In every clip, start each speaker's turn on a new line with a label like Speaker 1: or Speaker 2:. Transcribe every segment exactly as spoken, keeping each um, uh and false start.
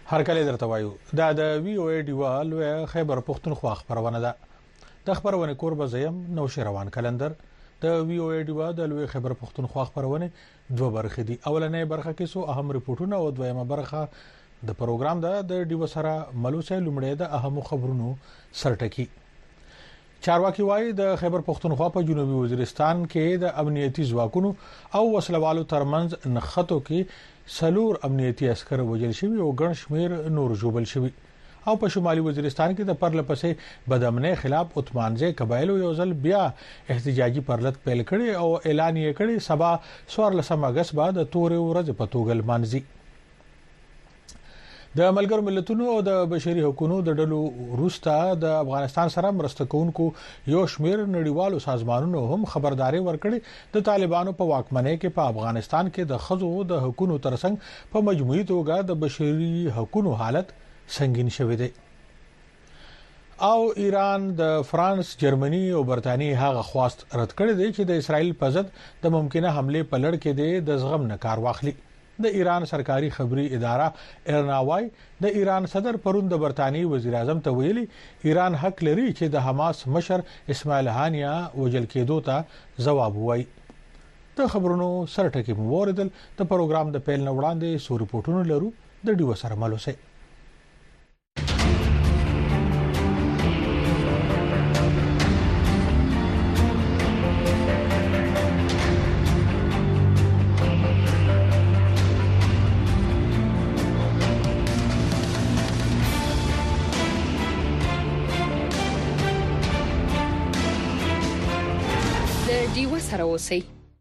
Speaker 1: هر کله درته وایو دا د وی او ای ډیوال و خیبر پختونخوا خبرونه ده د خبرونه کوربه زیم نو شروان کلندر د وی او ای ډیوال د لوی خیبر پختونخوا خبرونه دوه برخې دي. اولنې برخه کې سو اهم ریپورتونه او دویمه برخه د پروګرام ده د ډیو سره ملوسه لومړی د اهم خبرونو سرټکی. چارواکي وایي د خیبر پختونخوا په جنوبي وزیرستان کې د امنیتي ځواکونو او وسلوالو ترمنځ نښتو کې سلور امنیتي عسكر وژل شوي او ګڼ شمیر نور جوړل شوي او په شمالي وزیرستان کې د پرلپسې بدامنۍ خلاف عثمانزه قبایلو یو ځل بیا احتجاجي پرلط پیل کړي او اعلان یې کړي سبا څوارلسمه اگست بعد تورې ورځ په توګه لمانځي. د ملګرو ملتونو او د بشري حقوقو د ډلو روستا د افغانستان سره مرسته کوونکو یو شمیر نړیوالو سازمانونو هم خبرداري ورکړي د طالبانو په واکمنۍ کې په افغانستان کې د خزو د حقوقو ترڅنګ په مجموعي توګه د بشري حقوقو حالت سنگین شوی دی. او ایران د فرانس، جرمني او برتانیې هغه خواست رد کړی دی چې د اسرایل په ضد د ممکنه حمله په لړ کې دی د زغم نه کار واخلي. د ایران سرکاري خبري اداره ارناوای د ایران صدر پرون د برتانی وزیر اعظم ته ویلي ایران حق لري چې د حماس مشر اسماعیل هانیا وجل کېدو ته ځواب وایي. د خبرونو سرټکی موردل د پروګرام د پیل نه وړاندې سو ریپورتونو لرو د ډیو سره ملوسه.
Speaker 2: سره اوسئ.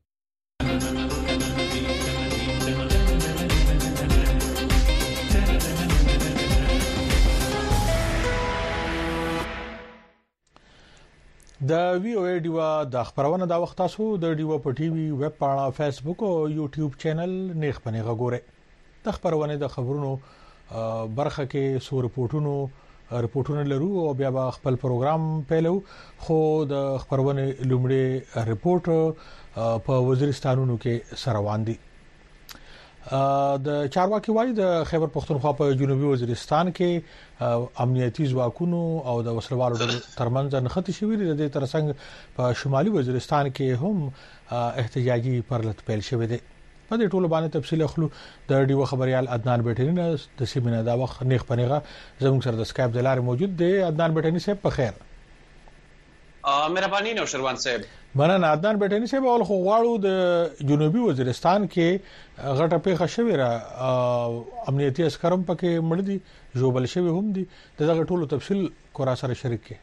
Speaker 2: د وی او ای ډیو د خبرونه د وخت تاسو د ډیو په ټي وي ویب پاڼه فیسبوک او یوټیوب چینل نیخ پنه غوړې د خبرونه د خبرونو برخه کې سو ریپورتونو ریپورتونه لرو او بیا به خپل پروګرام پیلو. خو د خبرونه لومړی ریپورت په وزیرستانونو کې سروان دي. د چارواکي وایي د خیبر پختونخوا په جنوبي وزیرستان کې امنیتي ځواکونو او د وسلوالو ترمنځ نښتې شوې دي. د دې ترڅنګ په شمالي وزیرستان کې هم احتجاجي پرلط پیل شوې دي. په دې ټولو باندې تفصیل اخلو د ډیو خبريال عدنان بیٹنی د سیمینه دا وخت نیخ پنیغه زموږ سره د سکایپ د لارې موجود دی. عدنان بیٹنی صاحب په خیر.
Speaker 3: ا مهرباني نو شروان صاحب.
Speaker 1: مننه عدنان بیٹنی صاحب. اول خو غواړو د جنوبي وزیرستان کې غټه پیښه شوې را امنیتي عسکرم پکې مړ دي جوړل شوی هم دي. دغه ټولو تفصیل کورا سره شریک کړي.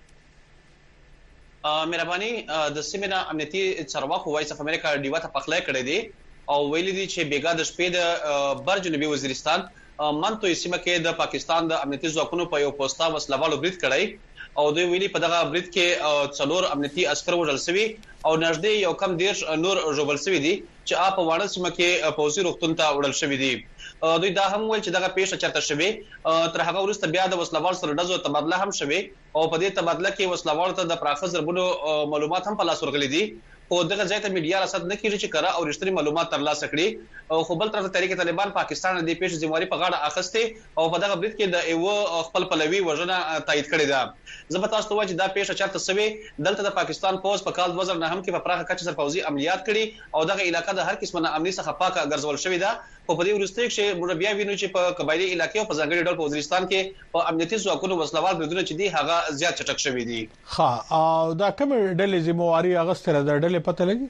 Speaker 3: ا مهرباني د سیمینه امنیتي چارواکو وایس اف امریکا ډیو ته پخلای کړی دی او ویلي دي چې بیګا د شپې د بر جنوبي وزیرستان منتو سیمه کې د پاکستان د امنیتي ځواکونو په یو پوسټا وسلوالو برید کړی او دوی ویلي په دغه برید کې څلور امنیتي عسكر وژل شوي او نږدې یو کم ډیر نور ژوبل شوي دي چې اپ وانه سیمه کې پوزي روغتون ته وړل شوي دي. دوی دا هم ویل چې دغه پیښه چرته شوي تر هغه وروسته بیا د وسلوال سره ډزو تبادله هم شوي او په دې تبادله کې وسلوال ته د پراخه ضربونو معلومات هم په لاس ورغلي دي. او دغه ځای ته میډیا رسد نه کیږي چې کرا او رښتینی معلومات ترلاسه کړي او خو بل طرف تحریک طالبان پاکستان د پیښې ذمہواری په غاړه اخیسته او په دغه برید کې د ایو خپل پلوي وژنه تایید کړې ده. زه به تاسو ته وایم چې دا پیښه چرته سوي دلته د پاکستان پوز په کال دوه زره نه هم کې په پراخه کچه سره پوزي عملیات کړي او دغه علاقې د هر قسمه امنیت څخه پاکه ګرځول شوې ده. په دې وروسته کې موږ بیا وینو چې په قبایلی علاقې او په ځانګړي ډول په وزیرستان کې په امنیتي ځواکونو وسلوال بریدونه چې دي هغه زیات چټک شوي دي.
Speaker 1: ها او دا کوم ډلې ذمہواری اغستره د ډلې پته لګي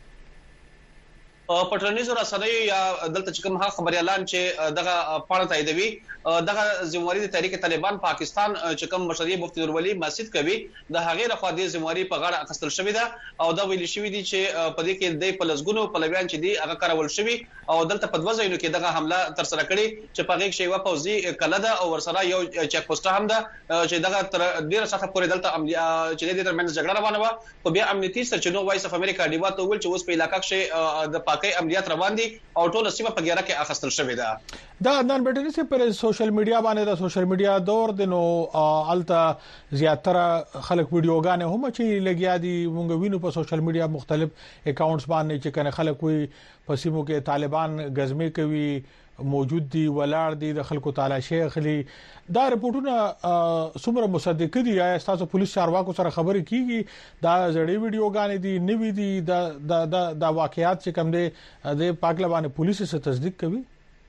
Speaker 3: پټرنیز رسنیو یا دلته چې کوم خبري اعلان چې دغه پاڼه تاییدوي دغه ذمہواری د تحریک طالبان پاکستان چې کوم مشري مفتی نور ولی مسجد کوي د هغې لخوا د ذمہواری په غاړه اخیستل شوې ده او دا ویل شوې دي چې په دې کې د پلسګونو پلویان چې دي هغه کارول شوی او دلته په دوه ځایونو کې دغه حمله تر سره کړي چې په هغه کې یو پوزي کلده او ورسره یو چک پوسټ هم ده چې دغه تر ډیره سخت پورې دلته چې د دې ترمنځ جګړه روانه و. خو بیا امنیتي سرچینو وایس اف امریکا ډیو ته ویل چې اوس په علاقې کې د پاکي عملیات روان دي او ټول سیمه په ګیره کې اخیستل شوې ده.
Speaker 1: دا عدنان بیٹنی سے پر سوشل میډیا باندې د سوشل میډیا دور د نو الته زیاتره خلک ویډیوګانې هم چې لګیا دي مونږ وینو په سوشل میډیا مختلف اکاونټس باندې چې کنه خلک وي په سیمو کې طالبان غزمه کوي موجود دي ولاړ دي د خلکو تعالی شیخ علي دا رپورټونه څومره مصدق دي یا تاسو پولیس چارواکو سره خبرې کیږي دا زړې ویډیوګانې دي نوې دي دا دا د واقعیات چې کوم دي د پاکلبانه پولیس سره تصدیق کوي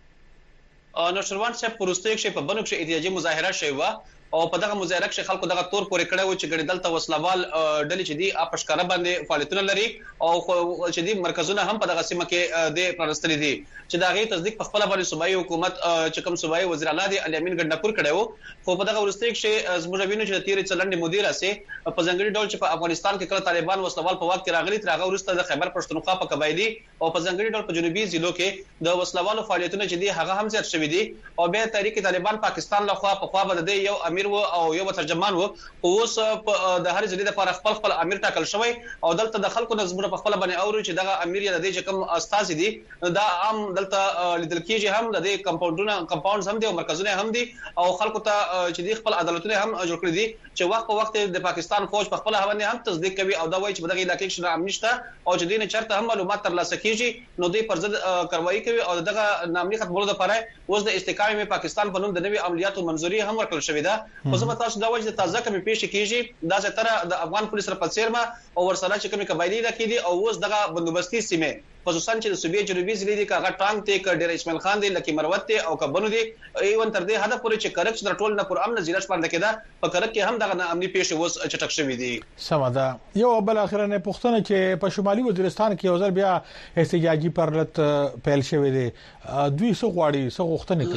Speaker 3: نو شروان صاحب پروستیک شي په بنو کې احتجاجي مظاهره شوی و او په دغه مظاهره کې خلکو دغه تور پورې کړه و چې ګړي دلته وسلوال ډلې چې دي اپشکاره باندې فعالیتونه لري او چې دي مرکزونه هم په دغه سیمه کې د پرستري دي چې دا غي تصدیق په خپل باندې صوبایي حکومت چې کوم صوبایي وزیر اعلی دی الیمین ګندپور کړه و خو په دغه ورستیک شي زموږ وینو چې تیر چلند مدیر اسه په ځنګړي ډول چې په افغانستان کې کله طالبان وسلوال په وخت کې راغلي تر هغه ورسته د خیبر پښتونخوا په قبایلی او په ځنګړي ډول په جنوبي ضلعو کې د وسلوالو فعالیتونه چې دي هغه هم زیات شوي دي او به تحریک طالبان پاکستان لخوا په خوا بده یو امیر و او یو ترجمان وو اوس د هر ځلې لپاره خپل خپل امیر ټاکل شوی او دلته د خلکو نظم په خپل باندې اوري چې دغه امیر یا د دې کوم استاد دي دا عام دلته لیدل کیږي هم د دې کمپاونډونه کمپاونډز هم دي او مرکزونه هم دي او خلکو ته چې د خپل عدالتونه هم جوړ کړی دي چې وخت په وخت د پاکستان فوج په خپل باندې هم تصدیق کوي او دا وایي چې دغه علاقې کې امن نشته او چې دین چرته هم معلومات ترلاسه کیږي نو دوی پر ضد کاروایی کوي او دغه نامني ختمولو لپاره اوس د استقامت پاکستان په نوم د نوي عملیاتو منځوري هم ورکړل شوې ده خو زما تاسو دا وایي چې تازه کمی پیش کیږي دا ستاره د افغان پولیس سره په سیرما او ورسره چې کومه قبایلی راکې دي او اوس دغه بندوبستي سیمه خصوصا چې د صوبې جنوبي ضلع دي کاغه ټانګ ته ک ډیر اسماعیل خان دی لکه مروت ته او کبنو دي ایون تر دې هدف پورې چې کرک در ټول نه پر امن ضلع شپږ کېده په کرک کې هم دغه امني پیښ اوس چټک شوې دي
Speaker 1: سمدا یو بل اخرنه پښتنه چې په شمالي وزیرستان کې وزیر بیا احتجاجي پرلط پیل شوې دي دوی څو غواړي څو غوښتنې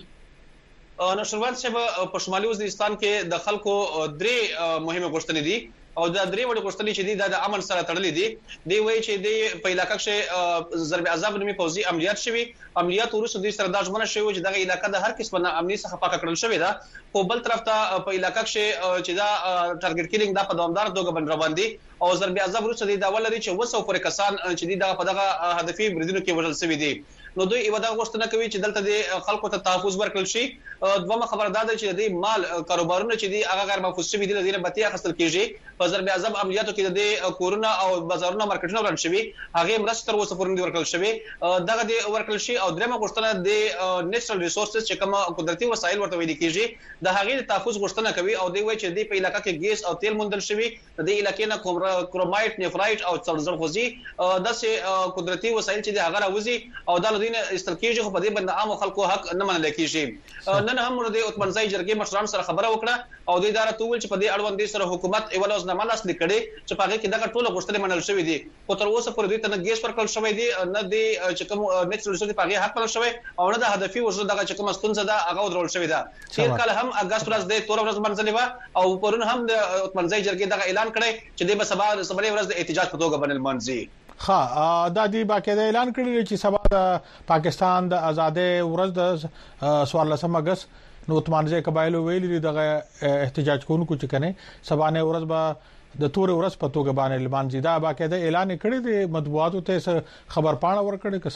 Speaker 1: کوي
Speaker 3: نو شروعات چې په شمالي وزیرستان کې د خلکو درې مهمه غوښتنې دي او دا درې وړ غوښتنې چې دي د امن سره تړلې دي دی وایي چې د په علاقې کې ضرب عذاب نومي پوځي عملیات شوي عملیات ورسره د سره د ځمنه شوی چې دغه علاقې د هر قسم نه امني څخه پاک کړل شوی دا خو بل طرف ته په علاقې کې چې دا ټارګټ کیلینګ دا په دوامدار توګه بن روان دي او ضرب عذاب ورسره د اول لري چې وسو پر کسان چې دغه په دغه هدفي بریدونو کې وژل شوی دي نو دوی یو دا غوښتنه کوي چې دلته د خلکو ته تحفظ ورکړل شي دومره خبردار ده چې د مال کاروبارونه چې دي هغه غیر محفوظ شوی دي د دې بتیا خپل کیږي په ضرب عذاب عملیاتو کې د کورونا او بازارونو مارکیټونو ورن شوی هغه مرسته تر اوسه پورې ورکړل شوی دغه د ورکړل شي او درېمه غوښتنه د نېچرل ریسورسز چې کوم قدرتي وسایل ورته ویل کیږي د هغه د تحفظ غوښتنه کوي او دوی وایي چې د په علاقې کې ګیس او تیل موندل شوی د دې علاقې نه کرومایټ نفرایټ او څلزرخوزي داسې قدرتي وسایل چې د هغه راوځي او د لدین استل کیږي خو په دې باندې عام خلکو حق نه منل کیږي نن هم د اتمنځي جرګې مشران سره خبره وکړه او د اداره تول چې په دې اړوند سره حکومت ایولوز نه ملاس لیکړي چې په هغه کې دغه ټول غوښتنې منل شوې دي خو تر اوسه پورې دوی ته نه ګیس ورکړل شوی دی نه د چې کوم نېچرل ریسورس په هغه حق منل شوی او نه د هدفي وژل دغه چې کوم ستونزه ده هغه ودرول شوی ده تیر کال هم اگست ورځ د تور ورځ منځلې و او پرون هم د اتمنځي جرګې دغه اعلان کړي چې د سبا سبا ورځ د احتجاج په توګه بنل منځي
Speaker 1: ها دا دی باقاعده اعلان کړی چې سبا د پاکستان د آزادۍ ورځ د څوارلسم اگست نو اتمانځي قبایلو ویلي دغه احتجاج کوونکو چې کنه سبا نه ورځ به د تور ورځ په توګه باندې لمانځي دا باقاعده اعلان کړی د مطبوعاتو ته خبر پاڼه ورکړي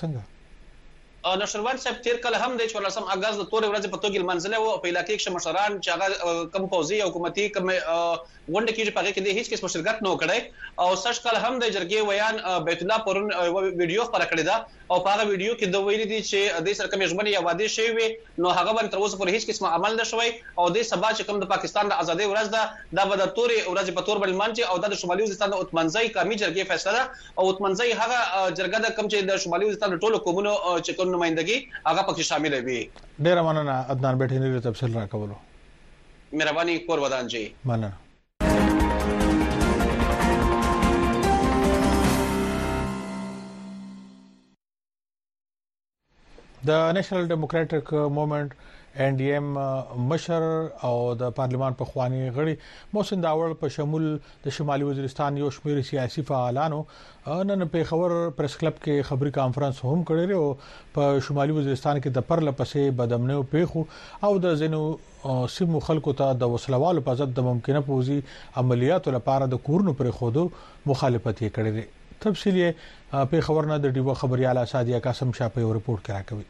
Speaker 1: کسنګ
Speaker 3: نشروان صاحب تیر کله هم د څوارلسم اگست د تور ورځ په توګه لمانځل او په علاقې کې مشران چې هغه کم پوزي حکومتي کم غونډه کې په هغه کې د هیڅ کس مشرکت نه وکړي او سش کله هم د جرګې ویان بیت الله پرون ویډیو خبره کړې ده او په هغه ویډیو کې د ویلي دي چې د سر کومې ژمنې یا وعده شوی وي نو هغه باندې تر اوسه پر هیڅ قسم عمل نشوي او د سبا چې کوم د پاکستان د آزادۍ ورځ ده دا به د توري ورځ په تور باندې مانځي او د شمالي وزیرستان د اتمنځي قومي جرګې فیصله ده او اتمنځي هغه جرګه د کم چې د شمالي وزیرستان د ټولو قومونو چې کوم نمائندګي هغه پکې شامل وي
Speaker 1: ډیر مننه عدنان بیٹھنی تفصیل راکولو
Speaker 3: مهرباني کور ودان جی
Speaker 1: مننه د نېشنل ډیموکراټک موومېنټ ان ډي ایم مشر او د پارلمان په خواني غړي محسن داوړ په شمول د شمالي وزیرستان یو شمېر سیاسي فعالانو نن په خبر پریس کلب کې خبري کانفرنس هم کړی او په شمالي وزیرستان کې د پرله پسې بدامنیو پیښو او د زینو سیمو خلکو ته د وسلوالو په ضد د ممکنه پوزي عملیاتو لپاره د کورونو پر خودو مخالفت یې کړی دی تفصیلی په خبرنه د ډیو خبرياله سادیه قاسم شاه په رپورت کې راکوي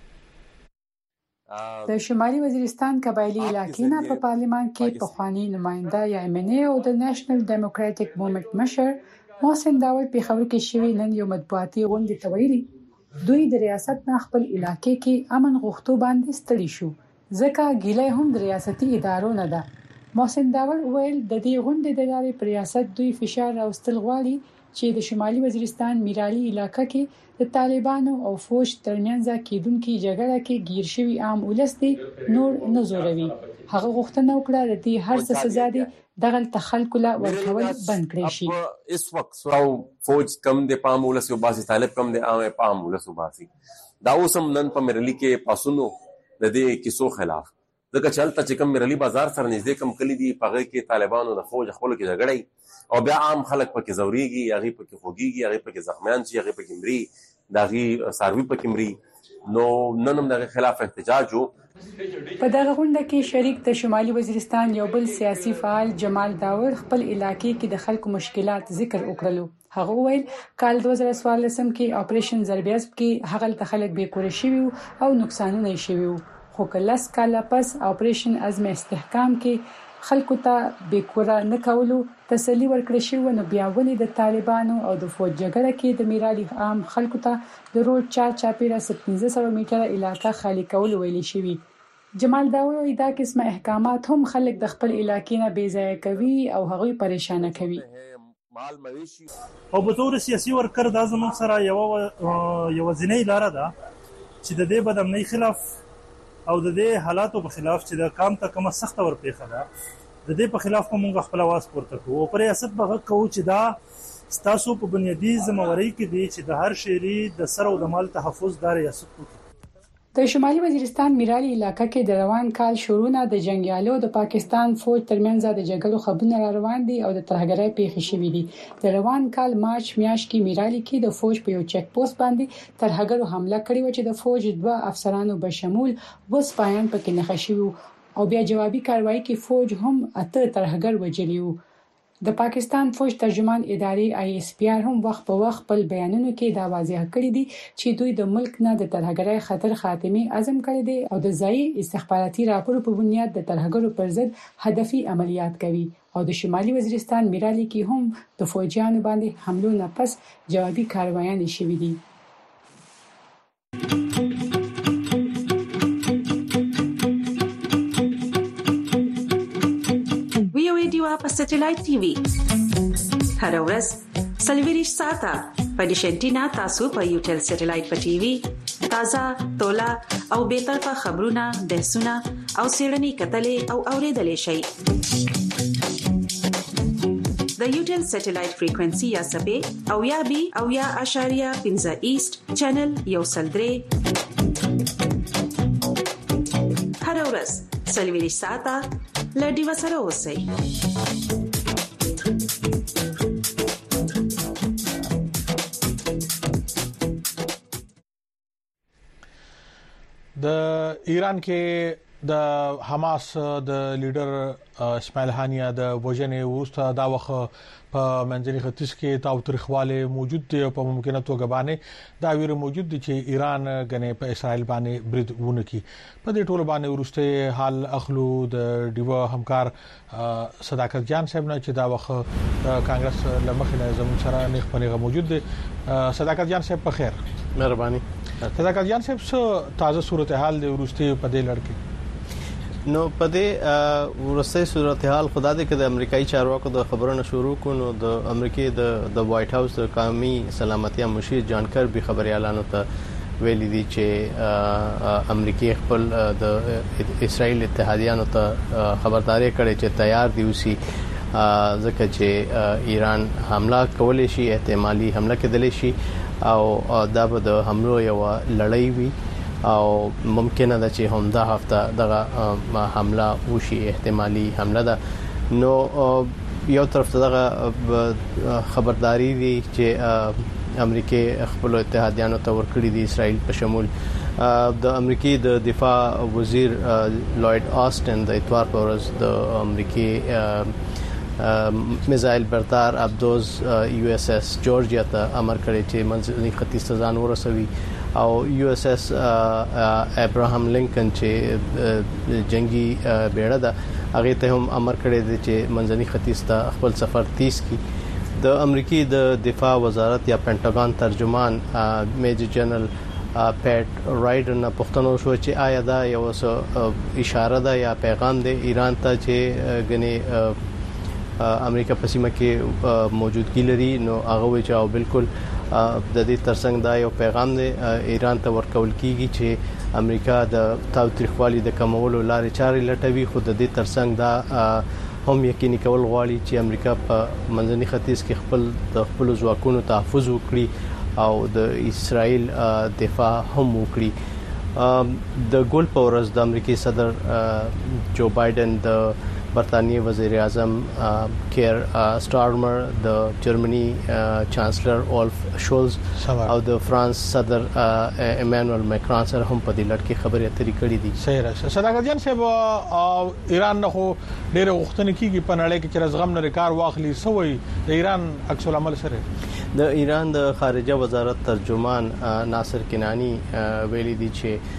Speaker 4: د شمالي وزیرستان قبایلی علاقې نه په پارلمان کې په خواني نماینده یا ایم ان ای او د نېشنل ډیموکراټک موومېنټ مشر محسن داوړ په خبر کې شوی نن یو مطبوعاتي غونډه ته ویلي دوی د ریاست نه خپل علاقې کې امن غوښتو باندې ستړي شو ځکه ګیله هم د ریاستي ادارو نه ده. محسن داور ویل د دې غونډې د لارې پر ریاست دوی فشار راوستل غواړي چې د شمالي وزیرستان میرالي علاقې کې د طالبانو او فوج ترمنځ کېدونکې جګړه کې گیر شوی عام ولس دي نور نه زوروي. هغه غوښتنه وکړه د دې هر څه سزا دي دغه تخلق لا ورکول بند کړی شي.
Speaker 5: اس وخت سراو فوج کم د پام ولس او باسي طالب کم د عام پام ولس او باسي دا اوسم نن په میرالي کې پاسونو د دې کیسو خلاف دغه چلته چې کم میرالي بازار سره نږدې کم کلی دي پغه کې طالبانو د فوج خپل کې جګړه او بیا عام خلک پکې زوريږي هغه پکې خوګيږي هغه پکې زخمیان شي هغه پکې مري داغي ساروي پکې مري نو ننم دغه خلاف احتجاج وو.
Speaker 4: په دغه غونډه کې شریک د شمالي وزیرستان یو بل سیاسي فعال جمال داور خپل علاقې کې د خلکو مشکلات ذکر وکړلو. هغه ویل کال دوه زره څوارلس کې اپریشن ضربیز کې هغه د خلک به کور شي او نقصانونه شي خو کلاس کاله پس اپریشن عزم استحکام کې خلکو ته بیکوره نه کولو تسلی ورکړی شو نو بیا ولې د طالبانو او د فوج جګړه کې د میرالي عام خلکو ته د روډ چا چاپیره پنځه سوه میټره علاقه خالی کول ویل شوی. جمال داور وایي دا قسمه احکامات هم خلک د خپل علاقې نه بې ځایه کوي او هغوی پریشانه کوي.
Speaker 6: او په تور سیاسي ورکر د زموږ سره یو یو ځینې لار ده چې د دې بدامنۍ خلاف او د دې حالاتو په خلاف چې د کام ته کومه سخت ورپېخه ده د دې په خلاف موږ خپل आवाज پورته کوو او پر ریاست به کوو چې دا ستاسو په بنیادی ذمہواری کې دی چې د هر شهري د سر او د مال تحفظ د ریاست کوي.
Speaker 4: د شمالي وزیرستان میرالي علاقې کې د روان کال شروع د جنگیالو د پاکستان فوج ترمنځ د جګړو خبرونه را روان دي او د ترهګرۍ پیښې شوې دي. د روان کال مارچ میاشت کې میرالي کې د فوج په یو چک پوسټ باندې ترهګرو حمله کړې و چې د فوج دوه افسرانو بشمول و سپایان پکې نښه شوي او بیا جوابي کاروایی کې فوج هم اته ترهګر وژلي وو. د پاکستان فوج ترجمان ادارې آی اس پی آر هم وخت په وخت خپل بیانونو کې دا واضح کړی دي چې دوی د ملک نه د ترهګرۍ خطر خاتمي عزم کړی دی او د ځایي استخباراتي راپورو په بنیاد د ترهګرو پر ضد هدفي عملیات کوي او د شمالي وزیرستان میرالي کې هم د فوجیانو باندې حملو نه پس جوابي کاروایان شوي دي.
Speaker 7: په سټلایټ ټي وي هر ورځ سلویریش ساته په ډیشنټینا تاسو په یوټل سټلایټ په ټي وي تازه تولا او به طرفه خبرونه بحثونه او سیړنی کتلې او اوریدلې شي. د یوټل سټلایټ فریکوئنسي یا سبې او یا بي او یا اشاریه پنځه ایست چینل یو سلدري هر ورځ سلویریش ساته لډي وسره اوسئ.
Speaker 1: د ایران کې د حماس د لیډر اسماعیل هانیه د وژنې وروسته دا وخت په منځني ختیځ کې تاوتریخواله موجود دی او په ممکنه توګه باندې دا ویره موجود دي چې ایران غنې په اسرائیل باندې برید ونه کړي. په دې ټولو باندې وروسته حال اخلو د ډیو همکار صداقت جان صاحب نه چې دا وخت د کانګرس لمخې زموږ سره نیغ پنیغه موجود دي. صداقت جان صاحب په خیر.
Speaker 8: مهرباني.
Speaker 1: صداقت جان صاحب څه تازه صورتحال دی وروسته په دې لړ کې؟
Speaker 8: نو په دې ورسته صورتحال خدا دې کې د امریکایي چارواکو د خبرونو شروع کونو د امریکای د د وایټ هاوس د قومي سلامتیا مشیر جان کربي خبريالانو ته ویلي دي چې امریکای خپل د اسرائیل اتحادیانو ته خبرداري کړې چې تیار دي اوسي ځکه چې ایران حمله کولای شي احتمالي حمله کېدلی شي او دا به د حملو یو لړۍ وي او ممکنه ده چې همدا هفته دغه حمله وشي احتمالي حمله ده. نو یو طرف ته دغه خبرداري دي چې امریکای خپل اتحادیانو ته ورکړي دي اسرائیل په شمول د امریکای د دفاع وزیر لوید آستن د اتوار په ورځ د امریکای میزایل بردار ابدوز یو اس اس جورجیا ته امر کړی چې منځني ختیځ ته ځان ورسوي او یو اس اس ابراهام لینکن چې جنگي بیړه ده هغه ته هم امر کړی دی چې منځني ختیځ ته خپل سفر تیز کړي د امریکای د دفاع وزارت یا پینټاګون ترجمان میجر جنرال پیټ رایډر نه پوښتنه شو چې آیا دا یو څه اشاره ده یا پیغام دی ایران ته چې غني امریکا په سیمه کې موجودګي لري نو هغه وی چې او بالکل د دې ترڅنګ دا یو پیغام دی ایران ته ورکول کیږي چې امریکا د تاوتریخوالي د کمولو لارې چارې لټوي خو د دې ترڅنګ دا هم یقیني کول غواړي چې امریکا په منځني ختیځ کې خپل د خپل ځواکونو تحفظ وکړي او د اسرائیل دفاع هم وکړي د ګول په ورځ د امریکای صدر جو بایدن د برطانیې وزیر اعظم کیر سټارمر د جرمني چانسلر اولف شولز او د فرانس صدر ایمانوئل ماکرون سره هم په دې لړ کې خبرې اترې کړې دي.
Speaker 1: صحیح راځي صداقت جان صاحب ایران نه خو ډېر وختونه کیږي په نړۍ کې چې رزغم نه ریکار واخلي سوې د ایران عکس العمل سره
Speaker 8: د ایران د خارجه وزارت ترجمان ناصر کنانی ویلي دي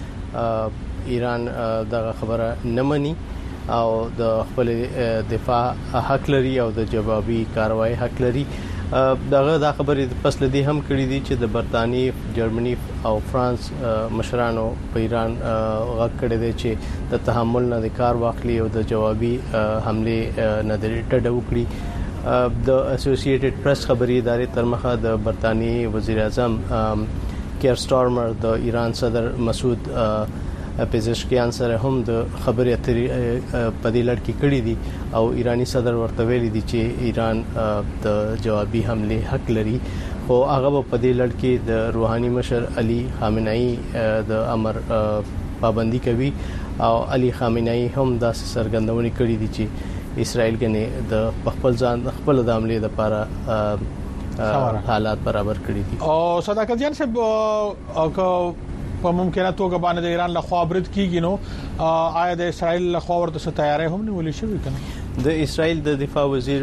Speaker 8: چې ایران دغه خبره نه مني او د خپل دفاع حق لري او د جوابي کاروایی حق لري. دغه دا خبرې پس لدی هم کړې دي چې د برتانیې جرمني او فرانس مشرانو په ایران غږ کړی دی چې د تحمل نه د کار واخلي او د جوابي حمله نه د ټډه وکړي. د اسوسییټډ پریس خبري ادارې تر مخه د برتانیې وزیر اعظم کیر سټارمر د ایران صدر مسعود پزشکیان سره هم د خبرې اترې په دې لړ کې کړې دي او ایرانی صدر ورته ویلي دي چې ایران د جوابي حمله حق لري خو هغه په دې لړ کې د روحاني مشر علي خامنه‌ای د امر پابندي کوي او علي خامنه‌ای هم د سرګندونې کړې دي چې اسرائیل کنه د خپل ځان خپل د عملې لپاره حالات برابر کړی دي.
Speaker 1: او صداقت جان صاحب او په ممکنه توګه باندې د ایران له خوا برید کیږي نو آیا د اسرائیل له خوا ورته تیاری هم نیولې شوې کنه؟
Speaker 8: د اسرائیل د دفاع وزیر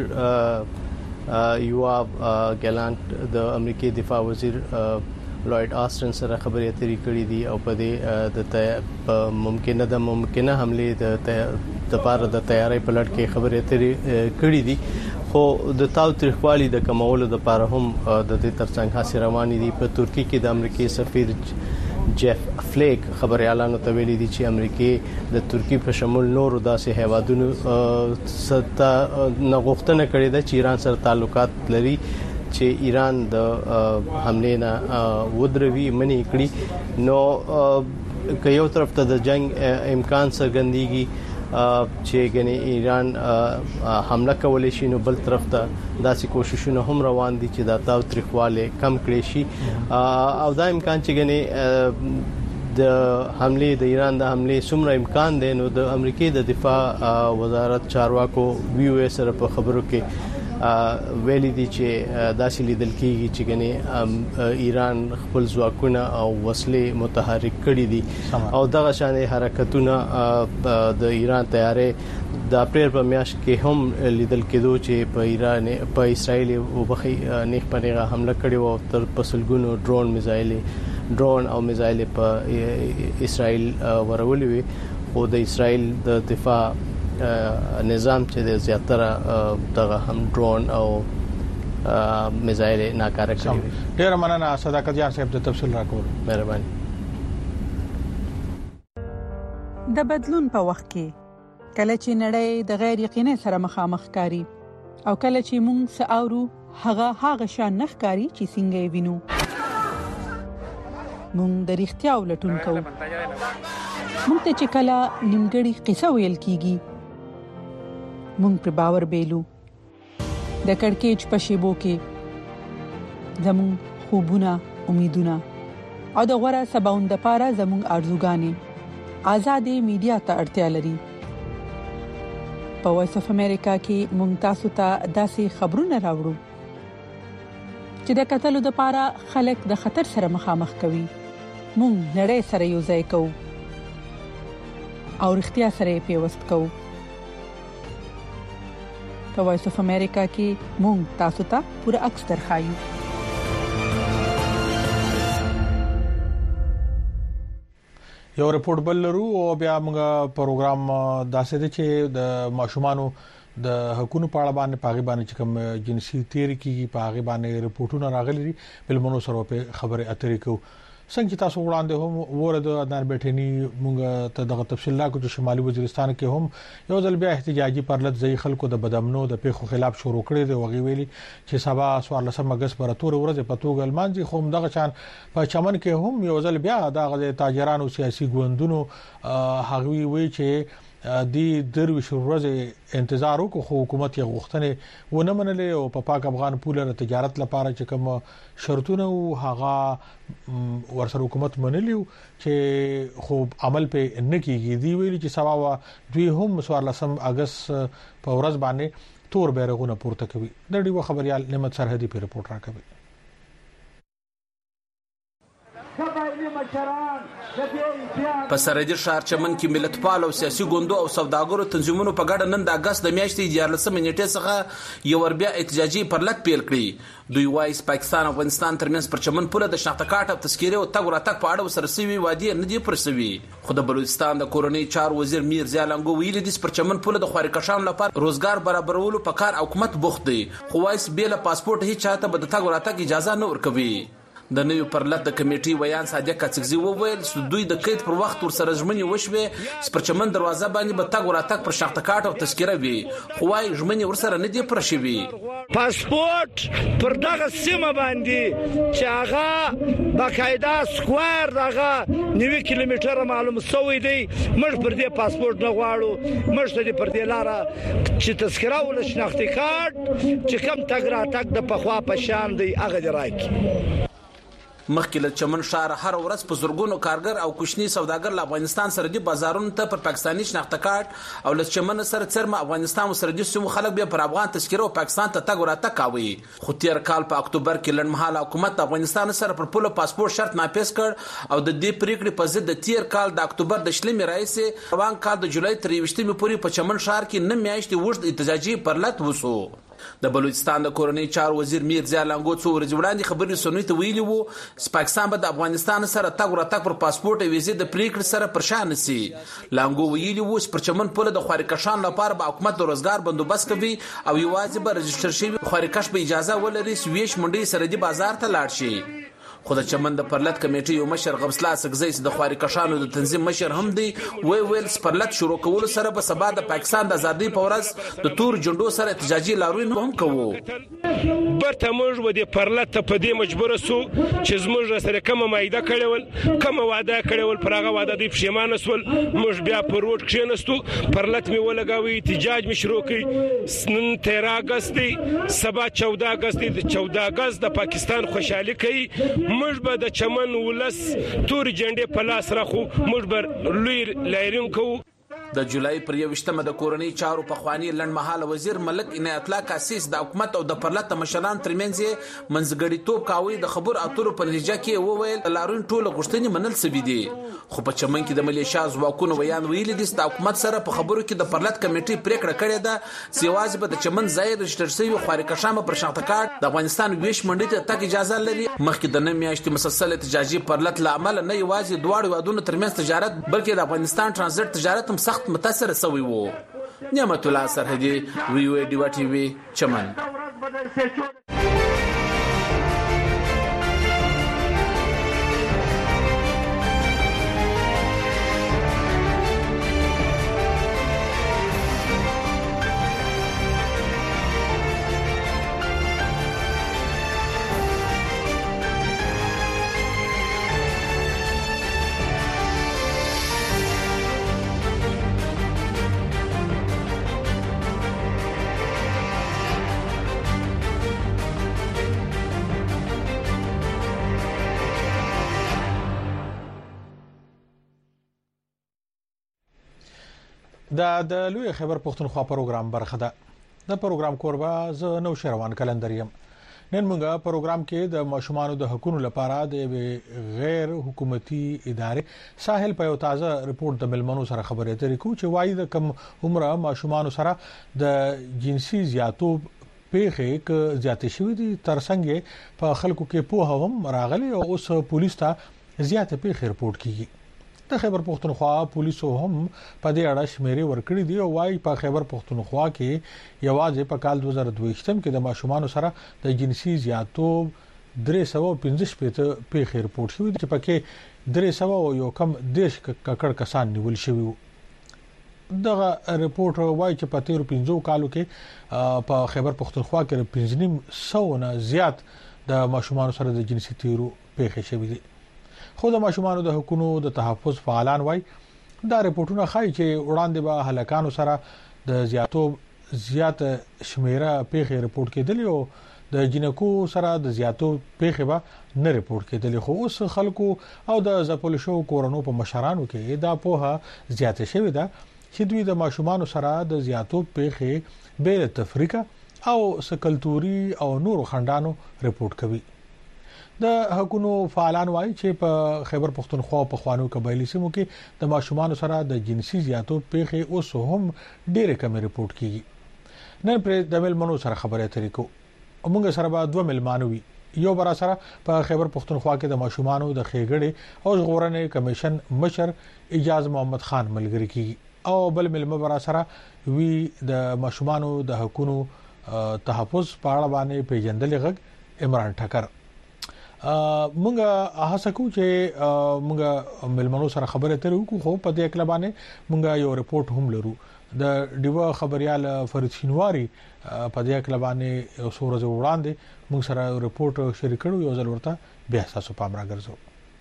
Speaker 8: یواب ګلانت د امریکای دفاع وزیر لوید آستن سره خبرې اترې کړې دي او په دې د ممکنه د ممکنه حمله د لپاره د تیاری په لړ کې خبرې اترې کړې دي خو د تاوتریخوالي د کمولو لپاره هم د دې ترڅنګ هڅې روانې دي. په ترکیه کې د امریکای سفیر جیف فلیک خبريالانو ته ویلي دي چې امریکای د ترکیه په شمول نورو داسې هیوادونو ستا نغښتنه کړې ده چې ایران سره تعلقات لري چې ایران د حمله نه ودروي منی کړی نو که یو طرف ته د جنگ امکان څرګندېږي چې ګنې ایران حمله کولای شي نو بل طرف ته داسې کوششونه هم روان دي چې دا تاوتریخواله کم کړي شي او دا امکان چې ګنې د حمله د ایران د حمله څومره امکان دی نو د امریکای د دفاع وزارت چارواکو وی او اس سره په خبرو کې ویلي دي چې داسې لیدل کیږي چې ګنې ایران خپل ځواکونه او وسلې متحرک کړي دي او دغه شان حرکتونه د ایران تیارې د اپریل په میاشت کې هم لیدل کېدو چې په ایران په اسرائیل وبخي نیخ پنیغه حمله کړې و تر پسلګونو ډرون میزایل ډرون او میزایل په اسرائیل ورولې وي او د اسرائیل د دفاع نظام چې د زیاتره دغه هم ډرون او میزایل ناکاره کړی.
Speaker 1: ډیر مننه صداقت جان صاحب د تفصیل راکول.
Speaker 8: مهرباني.
Speaker 4: د بدلون په وخت کې کله چې نړۍ د غیر یقیني سره مخامخ کاری او کله چې موږ ساورو هغه هغه شان نخکاری چې څنګه وینو موږ د اړتیا ولټون کوو. موږ ته چې کله نیمګړی قصه ویل کیږي مونږ پر باور بیلو د کڑکېچ په شیبو کې زمون خوبونه امیدونه او د غوړه سباوند لپاره زمون ارزوګانې آزادې میډیا ته اړتیا لري. په وایس اف امریکا کې مونږ تاسو ته داسې خبرونه راوړو چې د قتل لپاره خلک د خطر سره مخامخ کوي. مونږ نړۍ سره یو ځای کوو او اړتیا سره پیوست کوو. په وایس اف امریکا کې مونږ تاسو ته پوره عکس درخایو.
Speaker 1: یو رپورت بل لرو او بیا موږ پروګرام داسې دی چې د ماشومانو د حکومت په اړه باندې پاغي باندې چې کوم جنسي تیر کیږي پاغي باندې رپورټونه راغلي دي بل منو سره په خبره اترې کو څنګه تاسو وړاندې هم ورته د ادنار بیٹنی مونږ ته دغه تفصیل لا کو چې شمالي وزیرستان کې هم یو ځل بیا احتجاجي پرلط ځای خلکو د بدامنو د پیښو خلاف شروع کړي دی وغي ویلي چې سبا سوار لسم اگست پر تور ورځ په توګه المانځي خو دغه چان په چمن کې هم یو ځل بیا دغه تاجرانو سیاسي ګوندونو هغوی وی چې دی درویش ورځ انتظار وکړو خو حکومت یې غوښتنه ونه منلې او په پاک افغان پوله تجارت لپاره چې کوم شرطونه او هغه ورسره حکومت منلیو چې خو عمل په نه کیږي دی ویلي چې سبا دوی هم سوار لسم اگست په ورځ باندې تور بیرغونه پورته کوي د ډیو خبريال نعمت سرحدي په رپورت راکوي
Speaker 9: په سرحدي ښار چمن کې ملتپال او سیاسي ګوندو او سوداګرو تنظیمونو په ګډه نن د اگست د میاشتې دیارلسمه نیټې څخه یو ور بیا احتجاجي پرلط پیل کړی دوی وايي پاکستان او افغانستان ترمنځ پر چمن پوله د شناخته کارت او تذکيره او تګ راتګ په اړه سرسوي وادي نه دی پرسوي خو د بلوچستان د کورونی چار وزیر میر زیالنګو ویلي د پر چمن پوله د خوارکشان لپاره روزګار برابرولو په کار حکومت بوخت دی خو وایس بیل پاسپورت هیڅ چاته به د تګ راتګ اجازه نه ورکوي د نوې پرلط د کمیټي ویان صادق کڅګزي وویل چې دوی د قید پر وخت ورسره ژمنې وشوي سپرچمن دروازه باندې به تګ وراتګ پر شناخته کارت او تذکره وي خو وايي ژمنې ورسره نه دی پرشوي
Speaker 10: پاسپورت پر دغه سیمه باندې چې هغه باقاعده سکوير دغه نوي کیلومتره معلوم شوی دی موږ پر دې پاسپورت نه غواړو موږ ته پر دې لاره چې تذکره ول شناخته کارت چې کم تګ راتګ د پخوا په شان دی هغه راکې
Speaker 9: مخکې له چمن ښار هر ورځ په زورګونو کارګر او کوچني سوداګر له افغانستان سره د بازارونو ته پر پاکستاني شناخته کارت او له چمن سره څرمه افغانستان سره د سیمو خلک به پر افغان تذکره او پاکستان ته تګ وراتګ کوي خو تیر کال په اکتوبر کې لړمحاله حکومت افغانستان سره پر پوله پاسپورت شرط ناپیس کړ او د دې پریکړې په ضد د تیر کال د اکتوبر د شلمې رئیس روان کال د جولای تر یوشتمې پورې په چمن ښار کې نه میاشتې وښد احتجاجي پرلط وسو د بلوچستان د کورونی چار وزیر میر زیالنګو څو ورځې وړاندې خبرې سنوي ته ویلي وو پاکستان به د افغانستان سره تګ راتګ پر پاسپورت او ویزې د پریکړې سره پرشان نسی لانګو ویلي وو چې پر چمن پوله د خوارکشان لپاره به حکومت د روزګار بندوبست کوي او یوازې به رجستر شوی خوارکش به اجازه ولري سویش منډي سره د بازار ته لاړ شي خو د چمن د پرلط کمیټې یو مشر غبسلا سګزي د خوارکشانو د تنظیم مشر هم دی وی ویل پرلط شروع کول سره به سبا د پاکستان د ازادۍ په ورځ د تور جندو سره احتجاجي لاروي هم کوو
Speaker 11: برته موږ و د پرلط په دې مجبور سو چې زموږ سره کوم مایده کړول کوم وعده کړول پرغه وعده دی پښیمان سول موږ بیا په روډ کې نستو پرلط می ولګاوي احتجاج می شروع کړ نن تیرہ اگست دی سبا چودہ اگست دی چودہ اگست د پاکستان خوشحالي کوي موږ به د چمن ولس تور جنډې په لاس راخو موږ به لوی لایرون کوو
Speaker 9: د جولای پر یوشتمه د کورونی چارو په خواني لړمحاله وزیر ملک عنایت الله کاسیس د حکومت او د پرلط مشران ترمنځ منځګړیتوب کاوي د خبر اترو په نتیجه کې وویل لارون ټوله غشتنی منل سوي دي خو په چمن کې د ملیشیا ځواکونو ویان ویلي دي د حکومت سره په خبرو کې د پرلط کمیټې پریکړه کړې ده چې واجب د چمن ځای رجستر شوی خوارکشان پر شناخته کارت د افغانستان ویش منډي ته تک اجازه لري مخکې د نن میاشتې مسلسل احتجاجي پرلط لامل نه یوازې دواړو وادونو ترمنځ تجارت بلکې د افغانستان ترانزیت تجارت هم سخت متاثر شوی وو نعمت الله سرحدي وی وی ډیوا ټي وی چمن
Speaker 1: دا د لوی خبر پښتونخوا پروګرام برخه ده د پروګرام کوربه ز نو شروان کلندر یم نن موږ پروګرام کې د ماشومانو د حقوقو لپاره د غیر حکومتي ادارې ساحل په یو تازه ریپورت د ملمنو سره خبرې اترې کوي چې وايي د کم عمره ماشومانو سره د جنسي زیاتوب پیښې ک زیاتې شوې دي ترڅنګ په خلکو کې په هم راغلي او اوس پولیس ته زیاتې پیښې رپورت کیږي د خیبر پختونخوا پولیسو هم په دې اړه شمیرې ورکړې دي او وايي په خیبر پختونخوا کې یوازې په کال دوه زره دوه ختم کې د ماشومان سره د جنسي زیاتوب درې سوه پنځه شپږ پیښې رپورټ شوې چې پکې درې سوه یو کم دیش ککړ کسان نیول شوي وو. دغه رپورټ وايي چې په تیرو پنځو کالو کې په خیبر پختونخوا کې پنځه نیم سوه نه زیات د ماشومان سره د جنسي تیرو پیښې شوې دي. خو د ماشومان د حقوقو د تحفظ فعالان وايي دا رپورټونه ښایي چې وړاندې به هلکانو سره د زیاتوب زیات شمیره پیښې رپورټ کېدلې او د جنکو سره د زیاتوب پیښې به نه رپورټ کېدلې. خو اوس خلکو او د زپل شو کورونو په مشرانو کې دا پوهه زیاته شوې ده چې دوی د ماشومان سره د زیاتوب پیښې به تفریقه او سکلتوري او نورو خندانو رپورټ کوي. د حقوقو فعالان وايي چې په خیبر پختونخوا په خوانو قبایلی سیمو کې د ماشومان سره د جنسي زیاتوب پیښې اوس هم ډېر کم رپورټ کیږي. نن پر د ملمنو سره خبرې اترې کوو. موږ سره به دوه ملمانو وي. یو برا سره په خیبر پختونخوا کې د ماشومان د خېګړې او ژغورنې کمیشن مشر اجاز محمد خان ملګری کیږي او بل ملمه برا سره وی د ماشومان د حقوقو تحفظ په اړه باندې پیژندل غږ عمران ټکر. مونږه هڅه کوو چې مونږه ملمنو سره خبرې اترې وکړو خو په دې اکلا باندې مونږه یو رپورټ هم لرو. د ډیوه خبريال فرید شینواری په دې اکلا باندې یو څو ورځې وړاندې مونږ سره رپورټ شریک کړو یو ځل ورته بیا تاسو پام راګرځو.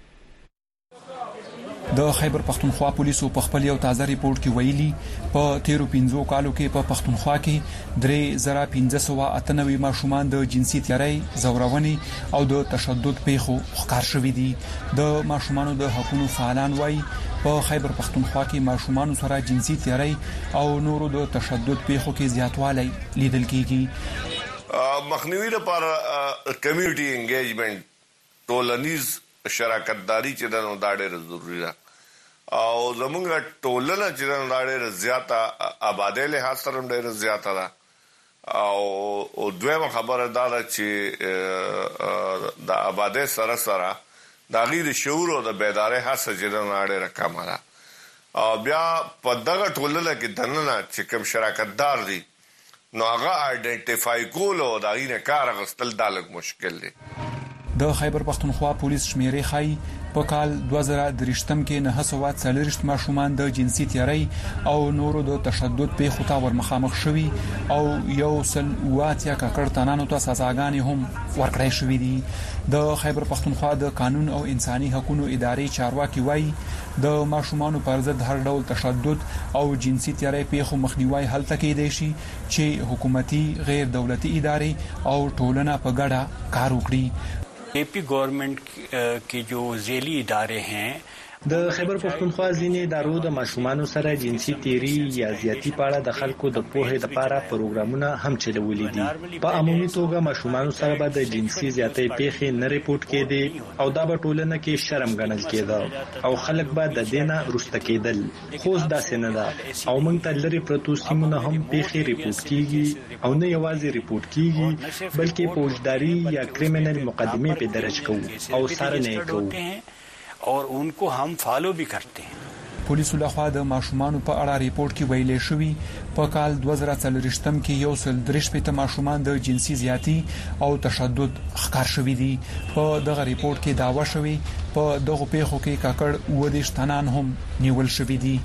Speaker 12: د خیبر پختونخوا پولیسو په خپل یو تازه ریپورت کې ویلي په تیرو پنځو کالو کې په پختونخوا کې درې زره پنځه سوه اته نوي ماشومان د جنسي تیاري زورونې او د تشدد پیښو ښکار شوي دي. د ماشومانو د حقوقو فعالان وايي په خیبر پختونخوا کې ماشومان سره جنسي تیاري او نورو د تشدد پیښو کې زیاتوالی لیدل کیږي.
Speaker 13: مخنیوي لپاره کمیونټي انګیجمنت ټولنیز شراکتداري چې د نو دا ډېر ضروری ده او زمونږ ټولنه چې د نو دا ډېر زیاته آبادی له سره ډېر زیاته ده او دویمه خبره دا ده چې د آبادی سره سره د غیر شعور او د بیدارۍ هڅه چې د نو ډېر کمه ده او بیا په دغه ټولنه کې دننه چې کوم شراکتدار دي نو هغه آئیډنټیفای کول او دا غیر کار غستل دا لږ مشکل دی.
Speaker 12: د خیبر پختونخوا پولیس شمیرې خای په کال دوه زره درې کې نه سوه څلوېښت ماشومان د جنسي تیاري او نورو د تشدد پیښو ته ورمخامخ شوي او یو سل واتیا ککړ تنانو ته سزاګانې هم ورکړای شوې دي. د خیبر پختونخوا د قانون او انساني حقوقو ادارې چارواکي وایي د ماشومان پر ضد هر ډول تشدد او جنسي تیاري پیښو مخنیوي هلته کېدای شي چې حکومتي غیر دولتي ادارې او ټولنه په ګډه کار وکړي.
Speaker 14: AP government के जो झेली इदारे हैं
Speaker 15: د خیبر پختونخوا ځینې ادارو د ماشومانو سره جنسي تیری یا زیاتی په اړه د خلکو د پوهې لپاره پروګرامونه هم چلولي دي. په عمومي توګه ماشومانو سره به د جنسي زیاتۍ پیښې نه ریپورت کېدي او دا به ټولنه کې شرم ګڼل کېده او خلک به د دینه رسته کېدل. خو داسې نه ده او موږ ته لري پروتو سیمونه هم پیښې ریپورت کیږي او نه یوازې ریپورت کیږي بلکې فوجداري یا کریمینل مقدمه په درج کوو او څارنه کوو
Speaker 14: और उनको हम फॉलो भी करते हैं.
Speaker 12: پولیسو لخوا د ماشومان په اړه ریپورت کې ویلې شوی په کال دوه زره څلوېښت کې یو سل درې شپېته ماشومان د جنسي زیاتی او تشدد ښکار شوي دي. په دغه ریپورت کې داوا شوی په دغه پیښو کې کاکړ و د شتنان هم نیول شوي دي.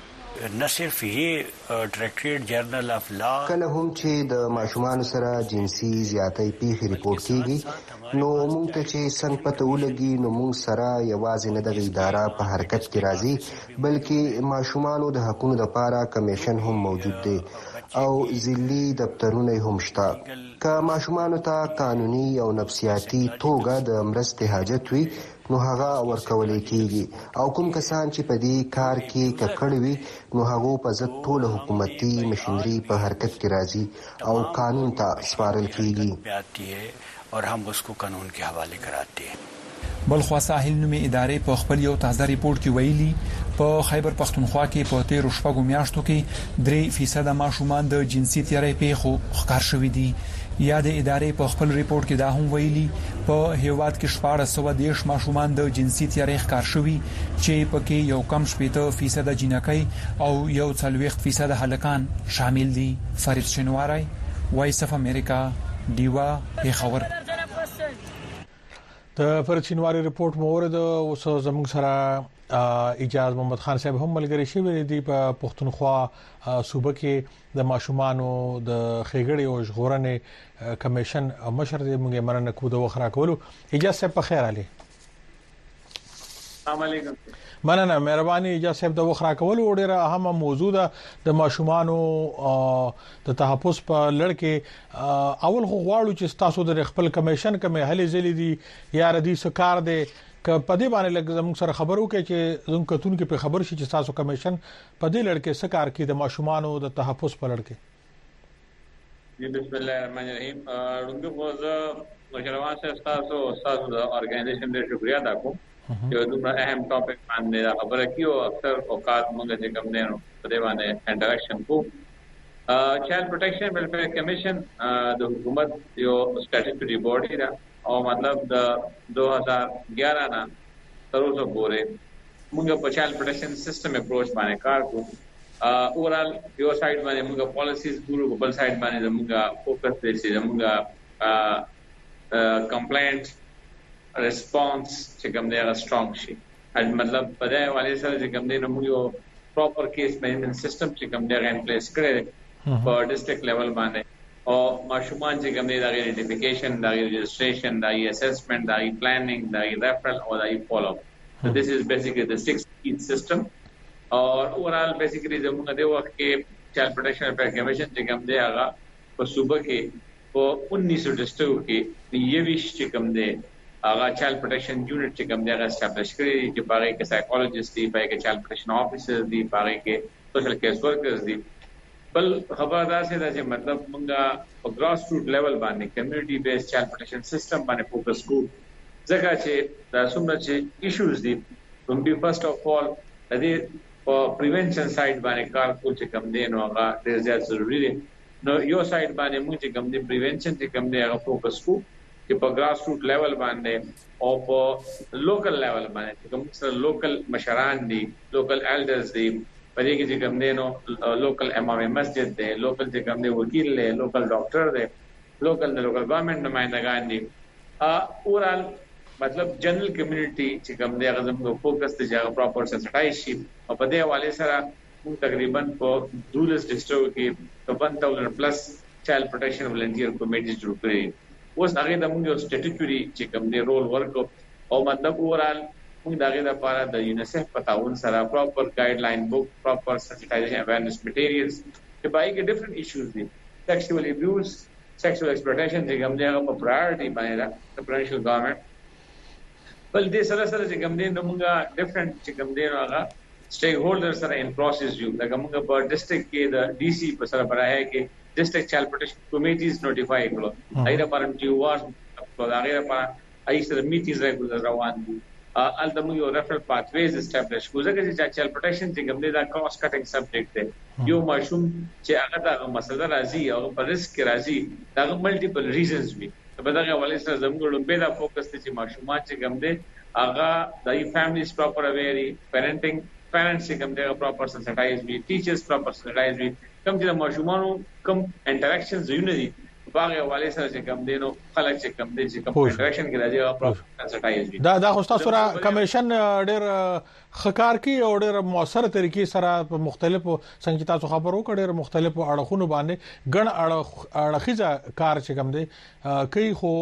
Speaker 14: نه صرف یې ډایرکټریټ جرنل اف لا
Speaker 16: کله هم چې د ماشومان سره جنسي زیاتۍ پیښې ریپورت کیږي نو موږ ته چې څنګه پته ولګي نو موږ سره یوازې نه د اداره په حرکت کې راځي بلکې ماشومان د حقوقو لپاره کمیشن هم موجود دی او ځلي دفترونه هم شته. که ماشومان ته قانوني او نفسیاتي توګه د مرستې حاجت وي نو هغه ورکول کیږي او کوم کسان چې په دې کار کې ککړ وي نو هغه په ضد ټول حکومتي مشینری په حرکت کې راځي او قانون ته سپارل کیږي
Speaker 14: और हम उसको कानून के हवाले कराते हैं.
Speaker 12: بلخوا ساحل نومي ادارې په خپل یو تازه ریپورت کې ویلي په خیبر پختونخوا کې په تیر شپږو میاشتو کې درې فیصد ماشومان د جنسي تیاري پیښو ښکار شوي دي. یا د ادارې په خپل ریپورت کې دا هم ویلي په هیواد کې شپږ سوه دیرش ماشومان د جنسي تیاری ښکار شوي چې پکې یو کم شپږ فیصد جنکۍ او یو څلوېښت فیصد هلکان شامل دي. فرید شینواری، وایس اف امریکا، دیوا پیښور.
Speaker 1: د فرید شینواری رپورت مورد اوس زموږ سره اجازه محمد خان صاحب هم ملګری شوی دی په پښتونخوا صوبه کې د ماشومانو د خېګړې او ژغورنې کمیشن مشر دی. موږ مننه کوو د وخت راکولو. اجازه صاحب په خیر علي.
Speaker 17: السلام علیکم.
Speaker 1: مننه مهرباني اجازه صاحب د وخت راکولو. ډیره اهمه موضوع ده د ماشومانو د تحفظ په لړ کې. اول خو غواړو چې تاسو د خپل کمیشن کومه هلې ځلې دي یا ردی سکار دی ک په دې باندې لږ زموږ سره خبرو کې چې زموږ کتون کې په خبر شي چې تاسو کمیشن په دې لړ کې څه کار کوي د ماشومانو د تحفظ په لړ کې.
Speaker 17: بسم الله الرحمن الرحیم. ورنګ موزه مشروان سے تاسو تاسو د ارګنایزیشن ډېر شکریا ادا کوم چې دومره اهم ټاپک باندې خبره کیو. اکثر اوقات موږ چې کوم نه په دې باندې انټریکشن کو. چایلډ پروټیکشن ویلفیر کمیشن د حکومت یو سټیټیوټری باډي ده او مطلب د دو هزار گیارہ نه تر اوسه پورې موږ په چایلډ پروټیکشن سیستم اپروچ باندې کار کوو. اورال یو سایډ باندې موږ پالیسیز ګورو، په بل سایډ باندې موږ فوکس دی چې موږ کمپلاینټ ریسپانس چې کوم دی هغه سترونګ شي. مطلب په دې حواله سره چې کوم دی نو موږ یو پراپر کیس مینجمنت سیستم چې کوم دی هغه ان پلیس کړی په ډیسټریکټ لیول باندې او ماشومان چې کوم دی د آئیډینټیفیکیشن، د رجسټریشن، د اسسمنت، د پلانینګ، د ریفرل او د فالو اپ. So this is basically the six key system. اور اورال بیسیکلی زموږ د وخت کې چایلډ پروټیکشن په کمیشن چې کوم دی هغه په صوبه کې په انیس سو ډسټرکټ کې یویش چې کوم دی هغه چایلډ پروټیکشن یونټ چې کوم دی هغه اسټابلیش کړی چې پاره کې سایکولوژیست دی، پاره کې چایلډ پروټیکشن افیسر دی، پاره کې سوشل کیس ورکرز دی. بل خبردار سي دا چې مطلب موږ په ګراس روټ لیول باندې کمیونټي بیس چایلډ پروټیکشن سیستم باندې فوکس کوو ځکه چې دا څومره چې ایشوز دي کوم بي فرست اف اول د دې په پریونشن سایډ باندې کار کول چې کوم دی نو هغه ډېر زیات ضروری دی. نو یو سایډ باندې موږ چې کوم دی پریونشن چې کوم دی هغه فوکس کوو چې په ګراس روټ لیول باندې او په لوکل لیول باندې کوم څه لوکل مشران دي، لوکل الډرز دي، پدې کې چې کوم دی نو لوکل امام مسجد دی، لوکل چې کوم دی وکیل دی، لوکل ډاکټر دی، لوکل د لوکل ګورنمنت نمائندگان دي. اورال مطلب جنرال کمیونټي چې کوم دی هغه زموږ فوکس ته ځای پراپر سنسټایز شي او په دې حواله سره موږ تقریبا په دولس ډسټرکټ کې one thousand پلس چایلډ پروټیکشن ولنټیر کمیټیز جوړ کړي. اوس هغه د موږ سټیټیټوري چې کوم دی رول ورک او مطلب اورال موږ دغه لپاره د یونیسف په تعاون سره پراپر ګایډلاین بک، پراپر سنسټایزیشن اویرنس مټیریلز چې پای کې ډیفرنٹ ایشوز دي. سیکشوال ابیوز، سیکشوال ایکسپلویټیشن چې کوم دی هغه په پرایورټي باندې ده د پرنشل ګورنمنت. بل دې سره سره چې کوم دی نو موږ ډیفرنٹ چې کوم دی هغه سټیک هولډر سره ان پروسس یو لکه موږ په ډیسټریکټ کې د ډي سي په سره براه کې ډیسټریکټ چایلډ پروټیکشن کمیټیز نوټیفای کړو. ایره پرم چې وار په هغه لپاره ای سره میټینګز ریګولر روان دي. الته موږ یو ریفرل پاتویز اسټابلیش کوو ځکه چې چایلډ پروټیکشن چې کوم دی دا کراس کټینګ سبجیکټ دی. یو ماشوم چې هغه د مسله راځي او په ریسک راځي دا ملټیپل ریزنز وي. په دغه حواله سره زموږ لومبه دا فوکس دي چې ماشومان چې کوم دي هغه د فیملیز پراپر اویری، پیرنټینګ پیرنټس چې کوم دي پراپر سنسټایز وي، ټیچرز پراپر سنسټایز وي، کوم چې ماشومانو کوم انټریکشنز یونه دي باغ حواله سره چې کوم دي نو خلک چې کوم دي چې کوم انټریکشن کې راځي هغه پراپر سنسټایز وي. دا
Speaker 1: دا خو تاسو را کمیشن ډېر خکار کی او ډېر موثر طریقې سره په مختلفو څنګه تاسو خبرو کړي مختلفو اړخونو باندې ګڼ اړخیزه کار چې کوم دی کوي. خو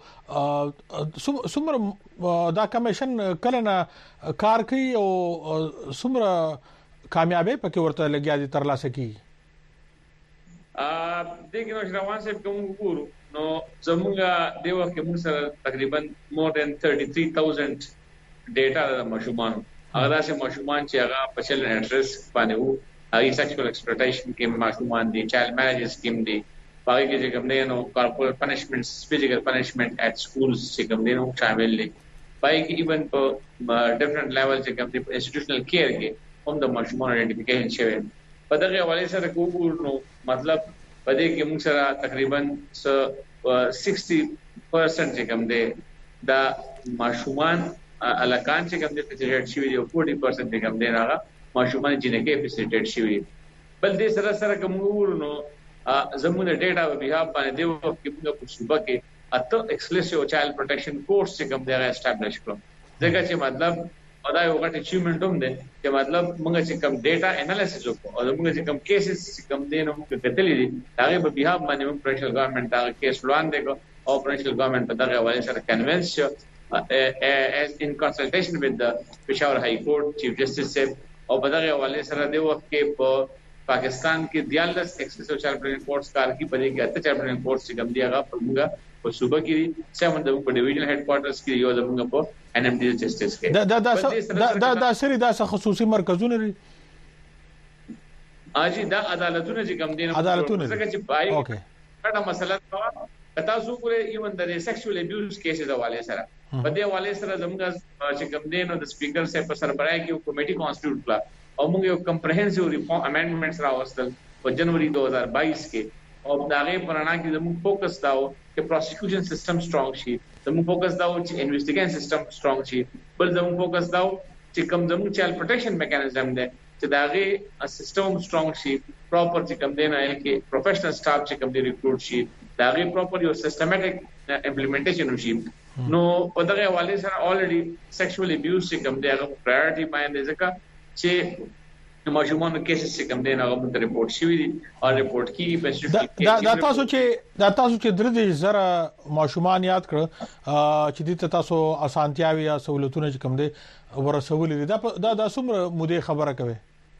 Speaker 1: څومره دا کمیشن کله نه کار کوي او څومره کامیابی پکې ورته لګیا دي ترلاسه کیږي؟
Speaker 17: ا دغه نو روان صاحب کوم ګورو نو زموږه د وخت کې موږ سره تقریبا مور دین thirty-three thousand ډیټا د ماشومان هغه چې ماشومان چې هغه په چل انټرس باندې وو هغه سیکشوال ایکسپلویټیشن کې ماشومان دي، چایلډ میریج سکیم دي، باقي کې کوم نه نو کارپوریټ پنیشمنټس، فزیکل پنیشمنٹ ایٹ سکولز چې کوم نه نو شامل دي. باقي کې ایون په ډیفرنٹ لیول چې کوم دي انسټیټیوشنل کیر کې هم د ماشومان آئیډینټیفیکیشن شوی. په دغه حواله سره کوو نو مطلب په دې کې موږ سره تقریبا شصت پرسنټ چې کوم دی دا ماشومان الکان چې کوم دی فیسیلیټ شوی دی او چالیس پرسنټ چې کوم دی هغه ماشومان جنګي فیسیلیټ شوی بل دې سره سره کوم ورونو زموږ ډیټا په بیا باندې دی او کې موږ په صوبه کې اته ایکسکلوسیو چایلډ پروټیکشن کورس چې کوم دی هغه اسټابلیش کړو ځکه چې مطلب دا یو غټ اچیومنت هم دی چې مطلب موږ چې کوم ډیټا انالیسس وکړو او موږ چې کوم کیسز چې کوم دی نو موږ کتلې دي هغه په بیا باندې موږ پرنشل ګورنمنت هغه کیس وړاندې کو او پرنشل ګورنمنت په دغه حواله سره کنوینس شو as in consultation with the Peshawar High Court Chief Justice او په دغه حواله سره د وخت کې په پاکستان کې دیالس ایکسکلوسیو چایلډ پروټیکشن کورس کار کې پدې کې اته چایلډ پروټیکشن کورس چې کوم دی هغه په موږ په صوبه کې سیمون د په ډیویژن هډ کوارټرز کې یو د موږ په ان ام ډي جسټس کې
Speaker 2: دا دا دا دا سری دا خصوصي مرکزونه لري
Speaker 17: اجي دا عدالتونه چې کوم دي
Speaker 2: عدالتونه
Speaker 17: څنګه چې پای دا مسله دا تاسو ګورئ ایون د سیکشوال ابیوز کیسز حواله سره په دې حواله سره زموږ چې کوم دي نو د سپیکر سره په سربراهي کې یو کمیټي کانسټیټیوټ کړه او موږ یو کمپریهنسیو ریفارم امندمنټس راوستل په جنوري دو هزار بائیس کې او دا غي پرانا کې زموږ فوکس داو چې پروسیکیوشن سیستم سترونګ شي زموږ فوکس داو چې انویسټیګیشن سیستم سترونګ شي بل زموږ فوکس داو چې کوم زموږ چایلډ پروټیکشن میکانیزم دی چې دا غي سیستم سترونګ شي پراپر چې کوم دی نه کې پروفیشنل سټاف چې کوم دی ریکروټ شي دا غي پراپر یو سیستمټیک امپلیمنټیشن وشي نو په دغه حواله سره الریډي سیکشوال ابیوز چې کوم دی هغه پرایورټي باندې ځکه چې ماشومان کیسز چې کوم دی هغه مونږ ریپورت شوی دي او ریپورت کیږي په
Speaker 2: دا دا تاسو چې دا تاسو چې درې زره ماشومان یاد کړ چې د تاسو اسانتیاوي یا سہولتونه چې کوم دي ورسول دي دا دا د څومره مودې خبره کوي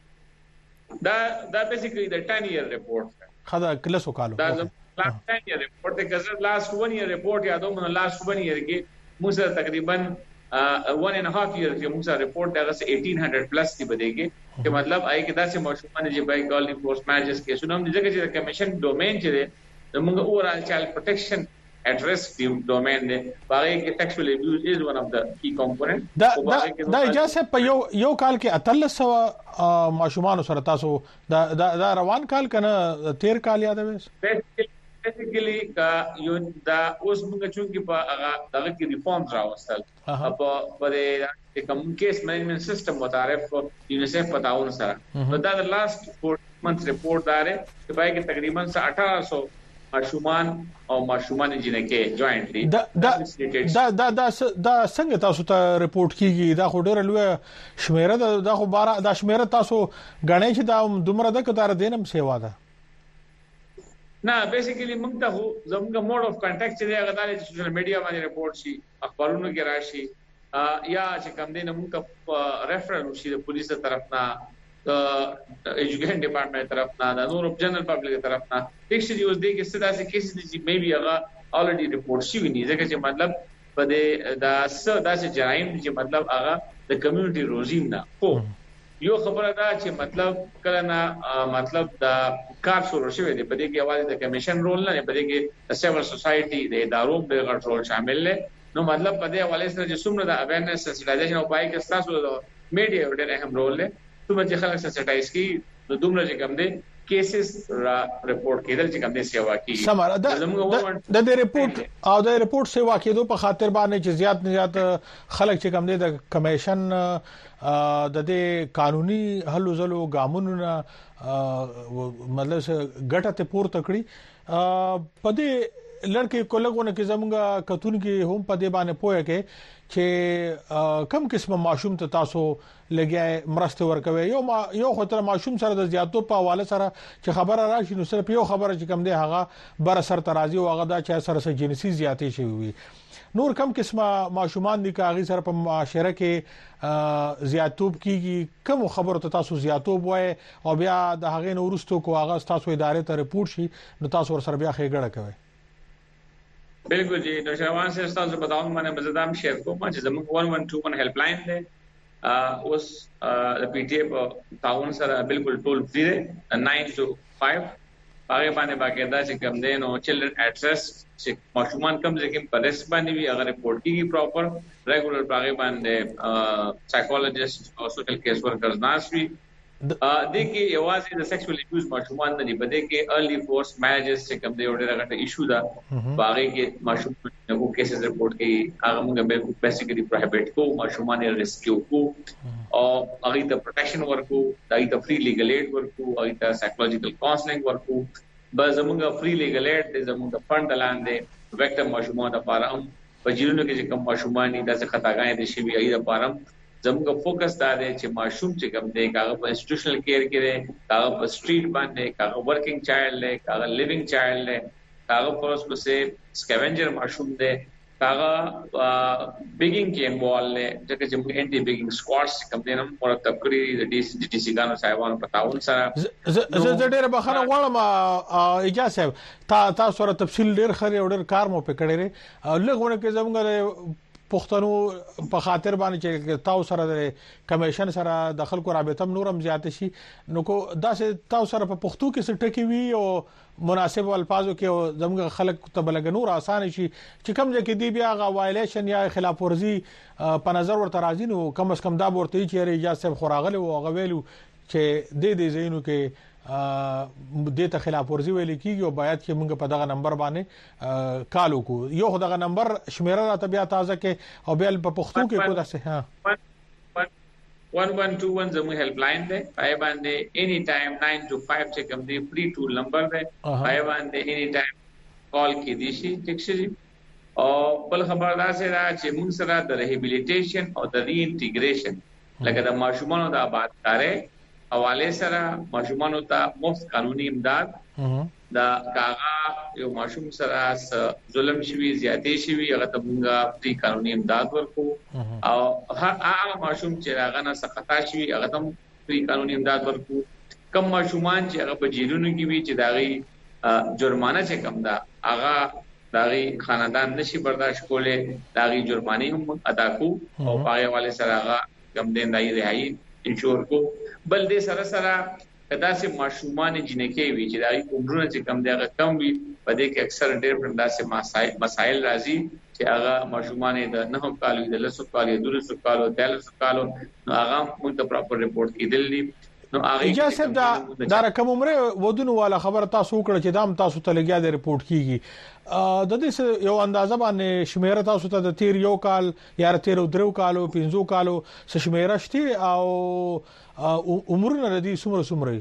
Speaker 17: دا دا بیسیکلی د ټن ایئر ریپورت
Speaker 2: خدا کله سو کالو
Speaker 17: دا لاست ټن ایئر ریپورت دی چې لاست ون ایئر ریپورت یادو مونږ لاست ون ایئر کې موږ تقریبا one and a half years کې موږ ریپورت دغه eighteen hundred پلس دی بده کې چې مطلب آی کې داسې ماشومان چې بای ګالنی فورس ماجز کې شنو موږ ځکه چې کمیشن ډومین چې دی موږ اورال چایلډ پروټیکشن at risk ډومین دی باغې کې سیکشوال ابیوز از ون اف د کی کمپوننت
Speaker 2: دا دا اجازه په یو یو کال کې اتلس سو ماشومان سره تاسو دا دا روان کال کنه تیر کال یادوي
Speaker 17: بیسیکلی کا یو دا اوس موږ چې په هغه دغه کې ریفارم راوستل په په کوم کیس مینجمنت سیستم متعارف یونیسف په تعاون سره نو دا د لاست فور منث ریپورت داره چې پای کې تقریبا اठारह सौ ماشومان او ماشومان جنکه جوائنټلی
Speaker 2: دا دا دا دا دا څنګه تاسو ته ریپورت کیږي دا خو ډېر لوی شمیره دا خو بار دا شمیره تاسو غنئ چې دا دومره د کتار دینم سیوا ده
Speaker 17: نه بیسیکلی موږ ته زموږ موډ اف کانټیکټ چې هغه د سوشل میډیا باندې ریپورت شي اخبارونو کې راشي یا چې کوم دین موږ ته ریفرنس شي د پولیس طرف نه د ایجوکیشن ډپارټمنټ طرف نه د نور جنرال پبلک طرف نه هیڅ شي اوس دې کې څه داسې کیسز دي چې مې بي هغه الریډي ریپورت شي ونی ځکه چې مطلب په دې دا څه داسې جرایم چې مطلب هغه د کمیونټي روزیم نه خو یو خبره ده چې مطلب کله نه مطلب دا کار شروع شوی دی په دې کې اواز د کمیشن رول نه په دې کې سیول سوسايټي د ادارو د کنټرول شامل نه نو مطلب په دې حواله سره چې څومره د اویرنس سنسټایزیشن او پای کې تاسو د میډیا ډېر اهم رول لري څومره چې خلک سنسټایز کی د دومره چې کوم دي کیسز را ریپورت کېدل چې کوم دي سیوا کی
Speaker 2: سماره د د ریپورت او د ریپورت سیوا کېدو په خاطر باندې چې زیات نه زیات خلک چې کوم دي د کمیشن د دې قانوني حل زلو ګامونو مطلب ګټه ته پورته کړی په دې لړکې کولګونه کې زمونږه کتون کې هم په دې باندې پوهه کې چې کم قسمه ماشوم ته تاسو لګي مرسته ورکوي یو ما یو خطر ماشوم سره د زیاتو په حواله سره چې خبره راشي نو صرف یو خبره چې کم دی هغه بر سر ترازی او هغه دا چې سره سره جنسي زیاتې شي وي نور کم قسمه ماشومان دي کاغذ سره په معاشره کې زیاتوب کیږي کوم خبره ته تاسو زیاتوب وای او بیا د هغې نورستو کو هغه تاسو ادارې ته ریپورت شي نو تاسو ور سره بیا خېګړه کوي
Speaker 17: بالکل جی نو شروان سے تاسو بتاؤں میں نے مزیدام شیئر کو چې زموږ one one two one هیلپ لاین دی اوس د پی ټی اے تعاون سره بالکل ټول فری دی nine to five هغه باندې باقاعده چې کوم دی نو چلډرن ایڈریس چې ماشومان کم ځکه په ریس باندې وی اگر ریپورت کیږي پراپر ریګولر هغه باندې سایکولوژیست او سوشل کیس ورکرز ناس وی د کې یوازې د سیکسوال ابیوز ماشومان نه دي په دې کې ارلی فورس مینیجرز چې کوم دی ډېر غټه ایشو ده باغې کې ماشومان کو کیسز رپورټ کوي هغه موږ بیسیکلی پروهیبټ کو ماشومان ریسکیو کو او هغه ته پروټیکشن ورکو هغه ته فری لیګل ایډ ورکو هغه ته سایکولوژیکل کاونسلینګ ورکو به زموږ فری لیګل ایډ زموږ فند لاندې وکټم ماشومان لپاره هم په جیرونو کې چې کوم ماشومان دي د خطاګانې دي شي وي لپاره زموږ فوکس دا دی چې ماشوم چې کوم دی هغه په انسټیټیوشنل کېر کې دی هغه په سټریټ باندې هغه ورکینګ چایلډ دی هغه لیوینګ چایلډ دی هغه پر اوس په سکیونجر ماشوم دی هغه بیګینګ کې انوالو دی چې چې موږ انټي بیګینګ سکواډز کوم دي نو مرتب کړی د ډي سي ډي سي ګانو صاحبانو په تعاون سره
Speaker 2: زه ډېر بخښنه غواړم اجازه صاحب تا تاسو سره تفصیل ډېر خري او ډېر کار مو پکړی لري لږونه کې زموږ پښتنو په خاطر باندې چې تاسو سره د کمیشن سره د خلکو رابطه نورم زیات شي نو کو دا سه تاسو سره په پښتو کې سټکی وی او مناسب الفاظو کې زموږ خلک ته بلګ نور آسان شي چې کوم ځکه دی بیا غا وایلیشن یا خلاف ورزي په نظر ورته راځي نو کم از کم دا ورته چې اجازه خوراغله او غویلو چې د دې زینو کې د ته خلاف ورزي ویل کیږي او باید چې موږ په دغه نمبر باندې کال وکړو یو دغه نمبر شمیره را طبيعت تازه کې او بل په پښتو کې کو داسه ها
Speaker 17: one one two one زموږ هیلپ لاین دی پای باندې اني ټایم nine to five چې کوم دی فری ټول نمبر دی پای باندې اني ټایم کال کې دي شي ټیک شي او بل خبردار سره چې موږ سره د ریهابیلیټیشن او د ری انټیګریشن لکه د ماشومانو د آبادکارۍ حواله سره ماشومانو ته مفت قانوني امداد دا کاغه یو ماشوم سره ظلم شوی زیاتې شوی هغه ته موږ فری قانوني امداد ورکو او هغه ماشوم چې هغه نه سختا شوی هغه ته فری قانوني امداد ورکو کم ماشومان چې هغه په جیلونو کې وي چې داغي جرمانه چې کم دا هغه داغي خاندان نشي برداشت کولای داغي جرمانه هم ادا کو او هغه والے سره هغه کم دین دای رہی انشور کو بل دې سره سره کدا سي ماشومان جنکې وی چې دای عمرونه چې کم دی هغه کم وي په دې کې اکثر ډېر پرنداسه مسائل مسائل راځي چې هغه ماشومان د نه کالو د لسو کالو د لسو کالو د لسو کالو هغه موږ ته پراپر ریپورت کیدل دي نو هغه
Speaker 2: اجازه دا دا رقم عمره ودونو والا خبر تاسو کړ چې دام تاسو ته لګیا د ریپورت کیږي د دې یو اندازه باندې شمیره تاسو ته د تیر یو کال یا تیر درو کالو پنځو کالو څه شمیره شته او عمرونه ردی سمره سمره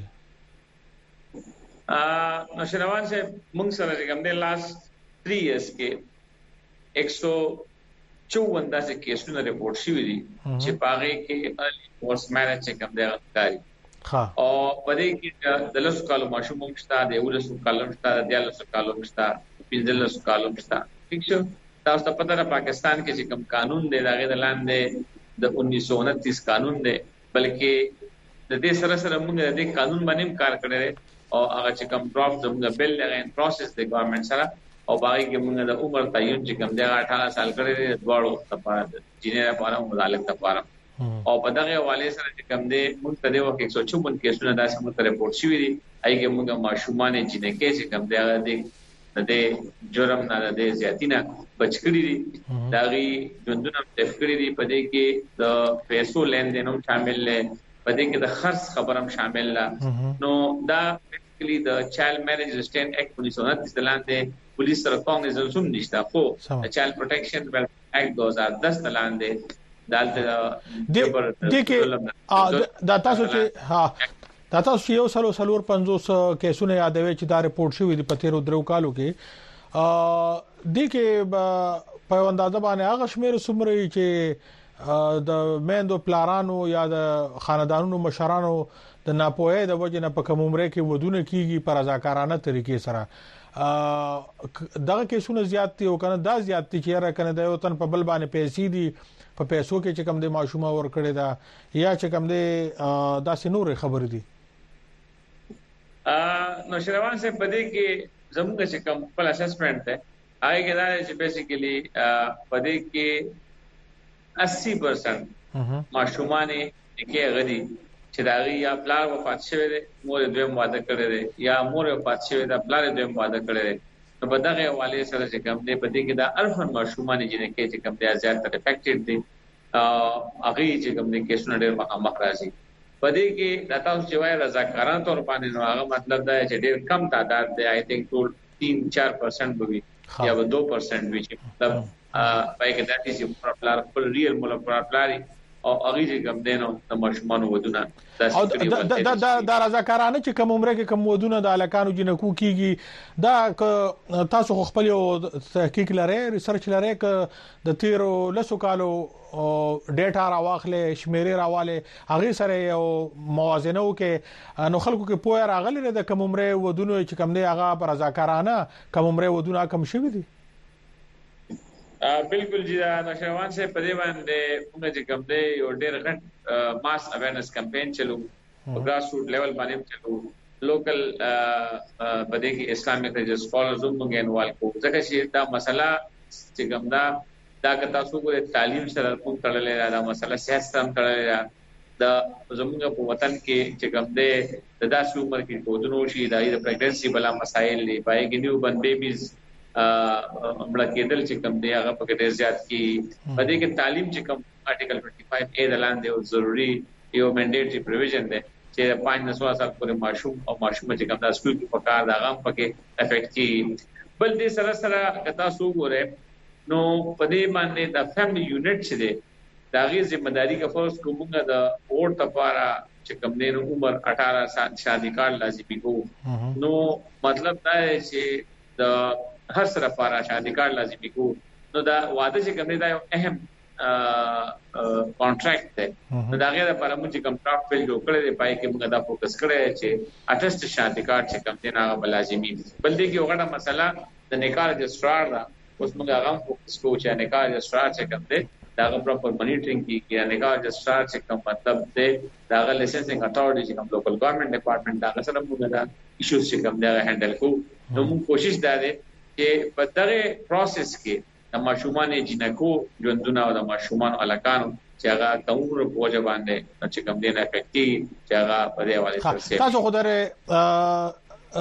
Speaker 17: ا نشروان سے موږ سره کوم د لاس three years کې one hundred fifty-four داسې کیسونه ریپورت شوي دي چې پاره کې ارلی فورس مینیجر کوم د غاری ها او په دې کې د لسو کالو ماشوم مشته د ولسو کالو مشته د لسو کالو مشته د لسو کالو مشته ٹھیک شو تاسو ته پته را پاکستان کې چې کوم قانون دی دا غیر لاندې د उन्नीस सौ उनतीस قانون دی بلکې د دې سره سره موږ د قانون باندې کار کړی او هغه چې کوم ډرافټ زموږ بل لغین پروسس د ګورنمنت سره او باقي کې موږ د عمر تعین چې کوم دی अठारह سال کړی دی دواړو لپاره جنې لپاره مدالک لپاره او په دغه حواله سره چې کوم دی موږ ته د وخت one hundred fifty-four کیسونه داسې موږ ریپورت شوي دي اې کې موږ ماشومان جنې کې چې کوم دی هغه د د جرم نه د زیاتینه بچ کړی دي داغي ژوندونه تفکری دي په دې کې د پیسو لین دین هم شامل دي په دې کې د خرڅ خبرم شامل ده نو دا بیسیکلی د چایلډ میریج ریسټین ایکټ उन्नीस सौ उनतीस د لاندې پولیس سره کانګریس هم نشته خو د چایلډ پروټیکشن ایکټ دو هزار دس د لاندې دالته
Speaker 2: د کې دا تاسو چې ها دا تاسو یو سلو سلور پنځوس کیسونه یادوي چې دا ریپورت شوی دی په تیر درو کالو کې ا د کې په اندازه باندې هغه شمیر سمري چې د میندو پلارانو یا د خاندانونو مشرانو د ناپوهه د وجه نه په کوم عمره کې ودونه کیږي پر رضاکارانه طریقې سره ا دغه کیسونه زیات دي او کنه دا زیات دي چې را کنه د یو تن په بل باندې پیسې دي په پیسو کې چې کم د ماشومه ور کړی دا یا چې کم د داسې نور خبر دي
Speaker 17: ا نو شروان سے پدې کې زموږ چې کوم خپل اسسمنت ده هغه کې دا چې بیسیکلی پدې کې अस्सी परसेंट ماشومان کې غدي چې داغي یا پلار وفات شوی دی مور دویم واده کړی دی یا مور وفات شوی دی پلار دویم واده کړی دی نو په دغه حواله سره چې کوم دی پدې کې دا ارفن ماشومان چې کې چې کوم دی زیات افیکټډ دي ا هغه چې کوم دی کیسونه ډېر مخامخ راځي پدې کې د تاسو چې وایي رضاکارانه تور باندې نو هغه مطلب دا چې ډېر کم تعداد دی آی تھنک ټول تین چار پرسنټ به یا به دو پرسنټ وي چې مطلب پای کې دا چې پرپلار خپل ریل مولا پرپلاري او هغه چې کوم دینو د ماشومان ودونه
Speaker 1: او دا دا د رضاکارانه چې کوم عمره کې کوم ودونه د الکانو جنکو کیږي دا تاسو خپل یو تحقیق لري ریسرچ لري ک د تیرو لسو کالو ډیټا راواخلې شمیرې راواله هغه سره یو موازنه وکي نو خلکو کې پوهه راغلی د کوم عمره ودونه چې کوم دی هغه پر رضاکارانه کوم عمره ودونه کم شوی دي
Speaker 17: بالکل جی دا نشروان سے پدې باندې موږ چې کوم دی یو ډېر غټ ماس اویرنس کمپین چلو ګراس روټ لیول باندې چلو لوکل پدې کې اسلامیک ریلیجس سکولرز موږ انوال کو ځکه چې دا مسله چې کوم دا دا کتا سو کو تعلیم سره کوم تړلې دا مسله صحت سره تړلې دا زموږ په وطن کې چې کوم دی د داسې عمر کې کوډونو شي د پریګننسي بلا مسایل دی پای کې نیو بن بیبیز امړه کېدل چې کوم دی هغه په ډېر زیات کې پدې کې تعلیم چې کوم آرټیکل پچپن اے د لاندې او ضروری یو منډیټری پروویژن دی چې پنځه نسو سال پورې ماشوم او ماشومه چې کوم د سکول په کار دا غام پکې افیکټ کی بل دې سره سره کتا سو ګوره نو پدې باندې د فیملی یونټ چې دی دا غي ذمہ داری کا فرض کومه د اور تفارا چې کوم دی عمر اٹھارہ سال شادي کارت لازمي کو نو مطلب دا چې د هر سره لپاره شادي کارت لازمي کو نو دا واده چې کوم دی دا یو اهم کانټراکټ دی نو دا غیر لپاره موږ کوم ډرافټ بل جوړ کړی دی پای کې موږ دا فوکس کړی چې اټیسټ شادي کارت چې کوم دی هغه لازمي بل دی کې یو غټه مسله د نکاح رجسټرار دا اوس موږ هغه فوکس کوو چې نکاح رجسټرار چې کوم دی دا پراپر مانیټرینګ کیږي نکاح رجسټرار چې کوم مطلب دی دا غل لایسنسینګ اتھارټی چې کوم لوکل ګورنمنت ډپارټمنټ دا سره موږ دا ایشوز چې کوم دی هندل کوو نو موږ کوشش دا دی چې په دغه پروسس کې د ماشومان جنکو ژوندونه او د ماشومان الکانو چې هغه کومو په وجه باندې چې کوم دینه افیکټي چې هغه په دې حواله سره
Speaker 1: تاسو خدای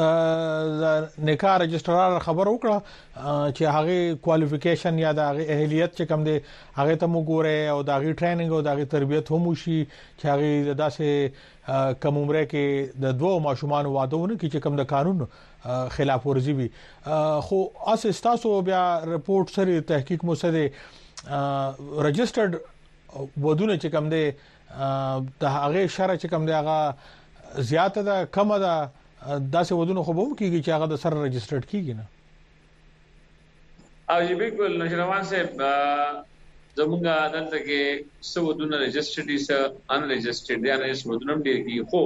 Speaker 1: نکاح رجسټرار خبر وکړه چې هغه کوالیفیکیشن یا د هغه اهلیت چې کوم دی هغه ته وګوره او د هغه ټریننګ او د هغه تربیت هم شي چې هغه داسې کوم عمره کې د دوه ماشومان وادهونه کې چې کوم د قانون خلاف ورزي وي خو اساس تاسو بیا رپورت سره تحقیق مو سره رجسټرډ ودونه چې کوم دی د هغه شرع چې کوم دی هغه زیاته ده کم ده داسې ودونه خو به کیږي چې هغه د سر رجسټرډ کیږي نه
Speaker 17: او جی بالکل نشروان صاحب زمونږه دلته کې څو ودونه رجسټرډ دي څه ان رجسټرډ دي ان رجسټرډ ودونه ډیر دي خو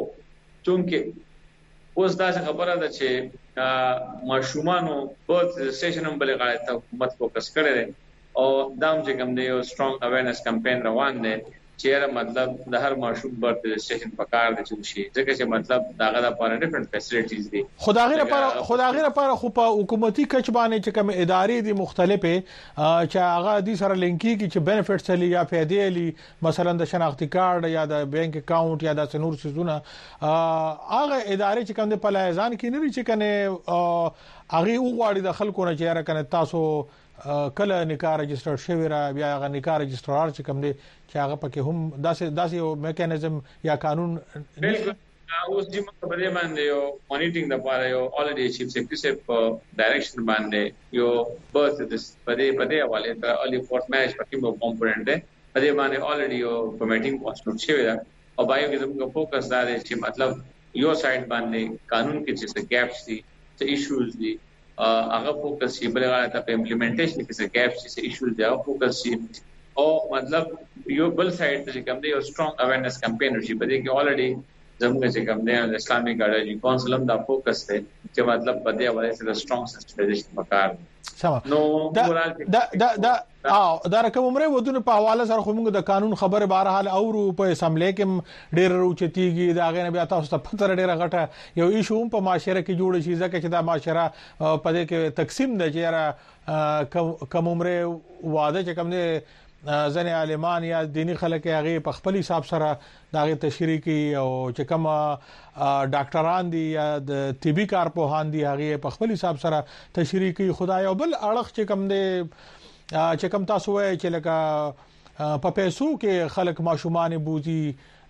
Speaker 17: چونکه اوس دا خبره ده چې ماشومانو بوت رجسټریشن هم بلې غاړه ته حکومت فوکس کړی او دام چې کوم دی یو سترونګ اویرنس کمپین روان دی چیرې مطلب د هر ماشوم برت رجسټریشن پکار دي چې شي ځکه چې مطلب داغه لپاره ډیفرنٹ فیسیلیټیز دي
Speaker 1: خدای لپاره خدای لپاره خو په حکومتي کچ باندې چې کوم ادارې دي مختلفه چې هغه دي سره لینکی کی چې بینیفټس لري یا فائدې لري مثلا د شناختی کارت یا د بانک اکاونټ یا د نور سيزونه هغه ادارې چې کوم په لایزان کې نه لري چې کنه هغه وغواړي د خلکو نه چې راکنه تاسو کله نکاح رجسټر شوی را بیا غ نکاح رجسټرار چې کوم دی چې هغه پکې هم داسې داسې یو میکانیزم یا قانون
Speaker 17: بالکل اوس د مخبرې باندې یو مانیټینګ د لپاره یو الریډي چیف سیکریټری په ډایریکشن باندې یو برث د پدې پدې حواله تر الي فورس مېج پکې مو کمپوننټ ده پدې باندې الریډي یو کمیټینګ پوسټ شوی دا او بایو کې زموږ فوکس دا دی چې مطلب یو سایډ باندې قانون کې چې ګیپس دي چې ایشوز دي هغه فوکس شي بل غاړه ته امپلیمنټیشن کې څه ګیپس شي ایشوز دی او فوکس شي او مطلب یو بل سایډ ته کوم دی یو سترونګ اویرنس کمپین شي په دې کې الریډي زموږ چې کوم دی د اسلامي ګاډي کونسل هم دا فوکس دی چې مطلب په دې حواله سره سترونګ سنسټیزیشن وکړ
Speaker 1: نو دا دا دا او دا کوم عمره ودونه په حواله سره خو موږ د قانون خبره بهر حال او په اسمبلی کې ډېر روچتيږي دا غنه بیا تاسو ته پته ډېر غټه یو ایشو په معاشره کې جوړ شي ځکه چې دا معاشره په دې کې تقسیم ده چې را کوم عمره واده چې کوم نه ځنې عالمان یا دینی خلک هغه په خپل حساب سره داغه تشریح کوي او چې کوم ډاکټران دي یا د طبي کارپوهان دي هغه په خپل حساب سره تشریح کوي خدای او بل اړخ چې کوم دي چې کوم تاسو وایي چې لکه په پیسو کې خلک ماشومان بوزي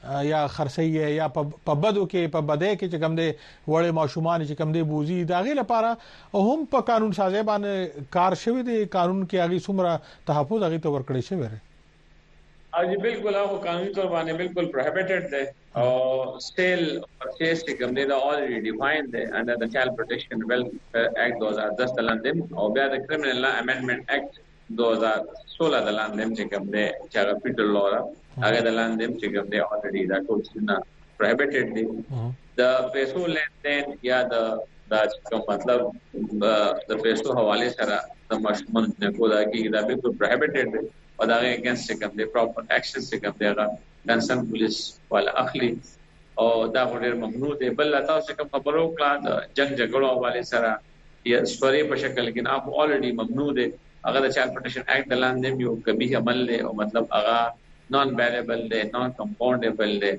Speaker 2: یا خرسي یا په بدو کې په بده کې چې کوم دي وړې ماشومان چې کوم دي بوزي دا غي لپاره هم په قانون سازي باندې کار شوی دی قانون کې هغه څومره تحفظ هغه ته ورکړی شوی دی
Speaker 17: اجي بالکل هغه قانوني تور باندې بالکل prohibited دی او سیل پرچیز چې کوم دی دا already defined دی under the Child Protection Welfare Act two thousand ten دلاندې او بیا د Criminal Law Amendment Act two thousand sixteen دلاندې چې کوم دی چې هغه فیډرل لا هغه دلاندې چې کوم دی already دا ټول څه prohibited دی د پیسو لین یا د دا کوم مطلب د پیسو حواله سره د مشمول نه کولا کې دا بالکل prohibited دی او دا اگینست کوم دی پراپر ایکشن څخه کوم دی هغه کنسرن پولیس ولا اخلي او دا ډېر ممنوع دی بل تاسو کوم خبرو کړه د جنگ جګړو حواله سره یا سوري په شکل کې نه اپ الریډي ممنوع دی هغه د چایلډ پروټیکشن ایکټ دلاندې یو کبي عمل دی او مطلب هغه نان بیریبل دی نان کمپاونډیبل دی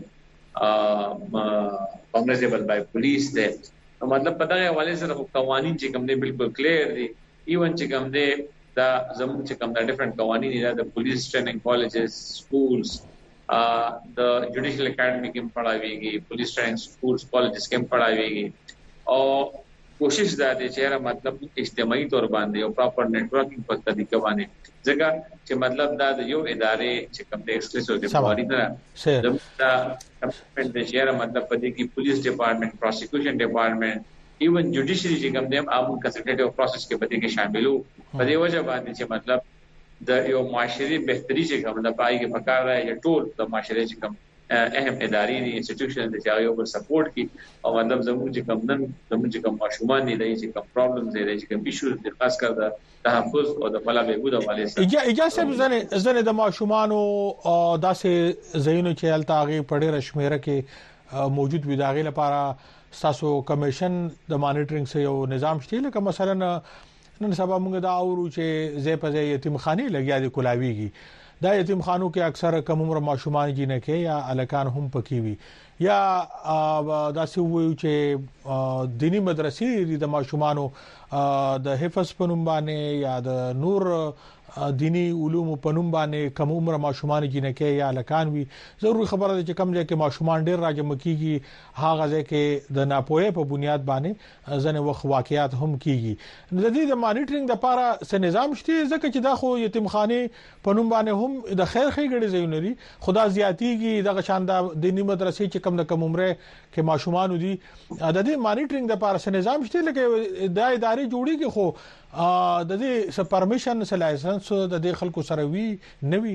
Speaker 17: ا کانګریسبل بای پولیس دی نو مطلب پتا ہے حواله سره قوانين چې کوم دی بالکل کلیر دي ایون چې کوم دی دا زموږ چې کوم د ډیفرنٹ قوانين دي د پولیس ټریننګ کالجز سکولز ا د جوډیشل اکیډمي کې پڑھاويږي پولیس ټریننګ سکولز کالجز کې پڑھاويږي او کوشش دا دي چې مطلب اجتماعي تور باندې او پراپر نتورکینګ په طریقه باندې ځکه چې مطلب دا د یو ادارې چې کوم د ایکسکلوسیو ډیپارټمنټ نه دا کمپنټ د شهر مطلب په دې کې پولیس ډیپارټمنٹ پروسیکیوشن ډیپارټمنٹ ایون جوډیشری چې کوم د عام کنسلټیټیو پروسس کې په دې کې شاملو په دې وجه باندې چې مطلب د یو معاشري بهتري چې کوم د پای کې پکار راځي یا ټول د معاشري چې کوم اهم ادارې دي انسټیټیوشن دي چې یو بل سپورټ کوي او مطلب زموږ چې کوم نن زموږ چې کوم ماشومان دي چې کوم پرابلمز دي چې کوم ایشوز دي خاص کر د تحفظ او د بلا بهبود حواله سره
Speaker 2: اجازه زنه زنه د ماشومان او داسې زینو چې التاغي پړې رشمیره کې موجود وي داغه لپاره تاسو کمیشن د مانیټرینګ سره یو نظام شته لکه مثلا نن سبا موږ دا اورو چې زې په زې یتیم خاني لګیا دي کولاویږي دا یتیم خانو کې اکثر کم عمر ماشومان جنې کې یا الکان هم پکې وي یا دا څه وایو چې دینی مدرسې د ماشومانو د حفظ پنوم باندې یا د نور دینی علوم په نوم باندې کم عمر ماشومان جنې کې یا الکان وي ضروري خبره ده چې کم ځای کې ماشومان ډېر راجم کیږي هغه ځای کې د ناپوهه په بنیاد باندې ځنه وخت واقعیات هم کیږي د دې د مانیټرینګ لپاره څه نظام شته ځکه چې دا خو یتیم خانه په نوم باندې هم د خیر خې غړي ځایونه لري خدا زیاتیږي دغه شاندار دینی مدرسې چې کم د کم عمره کې ماشومان دي د دې مانیټرینګ لپاره څه نظام شته لکه د ادارې جوړیږي خو د دې س پرمیشن س لایسنس د دې خلکو سره وی نوي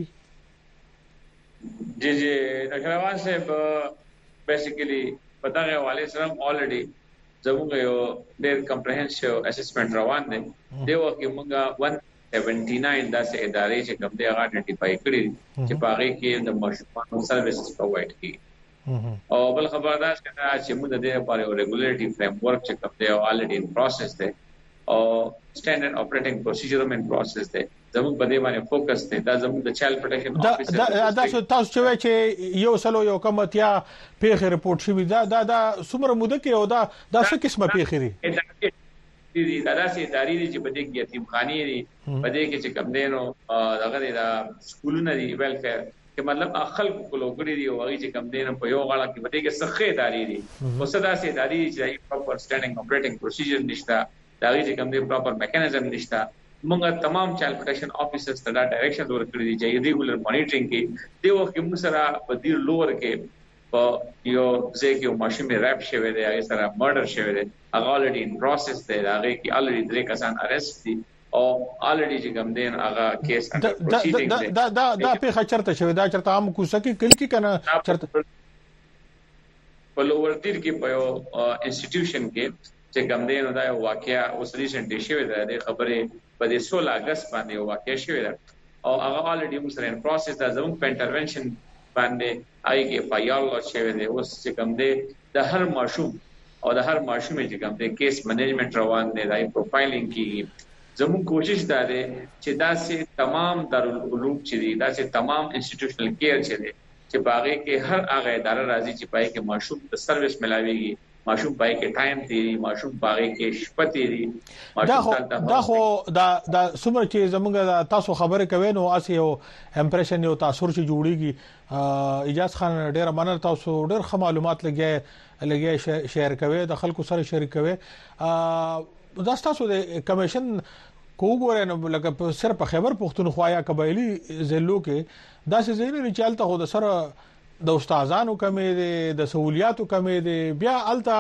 Speaker 17: جی جی نخروان صاحب بیسیکلی پتا غو والے سره الریډي زموږ یو ډېر کمپریهنسیو اسسمنت روان دي دیو کې موږ one seventy-nine داسې ادارې چې کوم دی هغه آئیډینټیفای کړی چې باغې کې د مشروعاتو سرویسز پرووایډ کړي او بل خبردار چې موږ د دې لپاره یو ریګولیټری فریم ورک چې کوم دی الریډي ان پروسس دی او سټانډرډ اپریټینګ پروسیجر ان پروسس دی زموږ په دې باندې فوکس دی دا زموږ د چایلډ پروټیکشن افیسر
Speaker 2: دا دا تاسو چې یو سلو یو کمتیا پیخه رپورټ شوی دا دا دا څومره موده کې او دا دا څه قسمه پیخه لري
Speaker 17: دي دا داسې ادارې دي چې په دې کې یتیم خاني دي په دې کې چې کم دینو دغه دا سکولونه دي ویلفیر چې مطلب خلکو کو لوګړي دي او هغه چې کم دینو په یو غاړه کې په دې کې سخه ادارې دي او صدا سي ادارې چې پراپر سټانډینګ اپریټینګ پروسیجر نشته دا چې کوم دی پراپر میکانیزم نشته موږ تمام چایلډ پروټیکشن افیسرز ته دا ډایریکشن ورکړي دي چې ریګولر مانیټرینګ کې دی وخت موږ سره په دې لوور کې په یو ځکه یو ماشين ریپ شوی دی هغه سره مرډر شوی دی هغه الریډي ان پروسس دی هغه کې الریډي درې کسان ارست دي او الریډي چې کوم دین هغه کیس انډر پروسیډینګ دی
Speaker 2: دا دا دا په خچرته شوی دا چرته هم کوڅه کې کل کې کنه چرته
Speaker 17: په لوور تیر کې په یو انسټیټیوشن کې چې کوم دین دا یو واقعیا اوس ریسنټلی شوی دی د خبرې په د سولہ اگست باندې یو واقعیا شوی دی او هغه الریډي موږ سره ان پروسس دا زموږ په انټرونشن باندې آی کې فایل او شوی دی اوس چې کوم دی د هر ماشوم او د هر ماشوم چې کوم دی کیس منیجمنت روان دی دای پروفایلینګ کی زموږ کوشش دا دی چې دا سه تمام دارالعلوم چې دی دا سه تمام انسټیټیوشنل کیر چې دی چې باغې کې هر هغه اداره راځي چې پای کې ماشوم ته سرویس ملاويږي ماشوم پای کې ټایم تیری ماشوم پای کې شپه تیری
Speaker 1: دا خو دا خو دا دا څومره چې زمونږ تاسو خبره کوي نو اسی یو امپریشن یو تاثر چې جوړیږي اجازه خان ډیر مننه تاسو ډیر ښه معلومات لګي لګي شیر کوي د خلکو سره شریک کوي دا تاسو د کمیشن کوګور نو لکه صرف خبر پښتونخوا یا قبایلی ضلعو کې دا څه زینې نه چالتہ خو د سره د استادانو کمې دي د سہولیاتو کمې دي بیا الته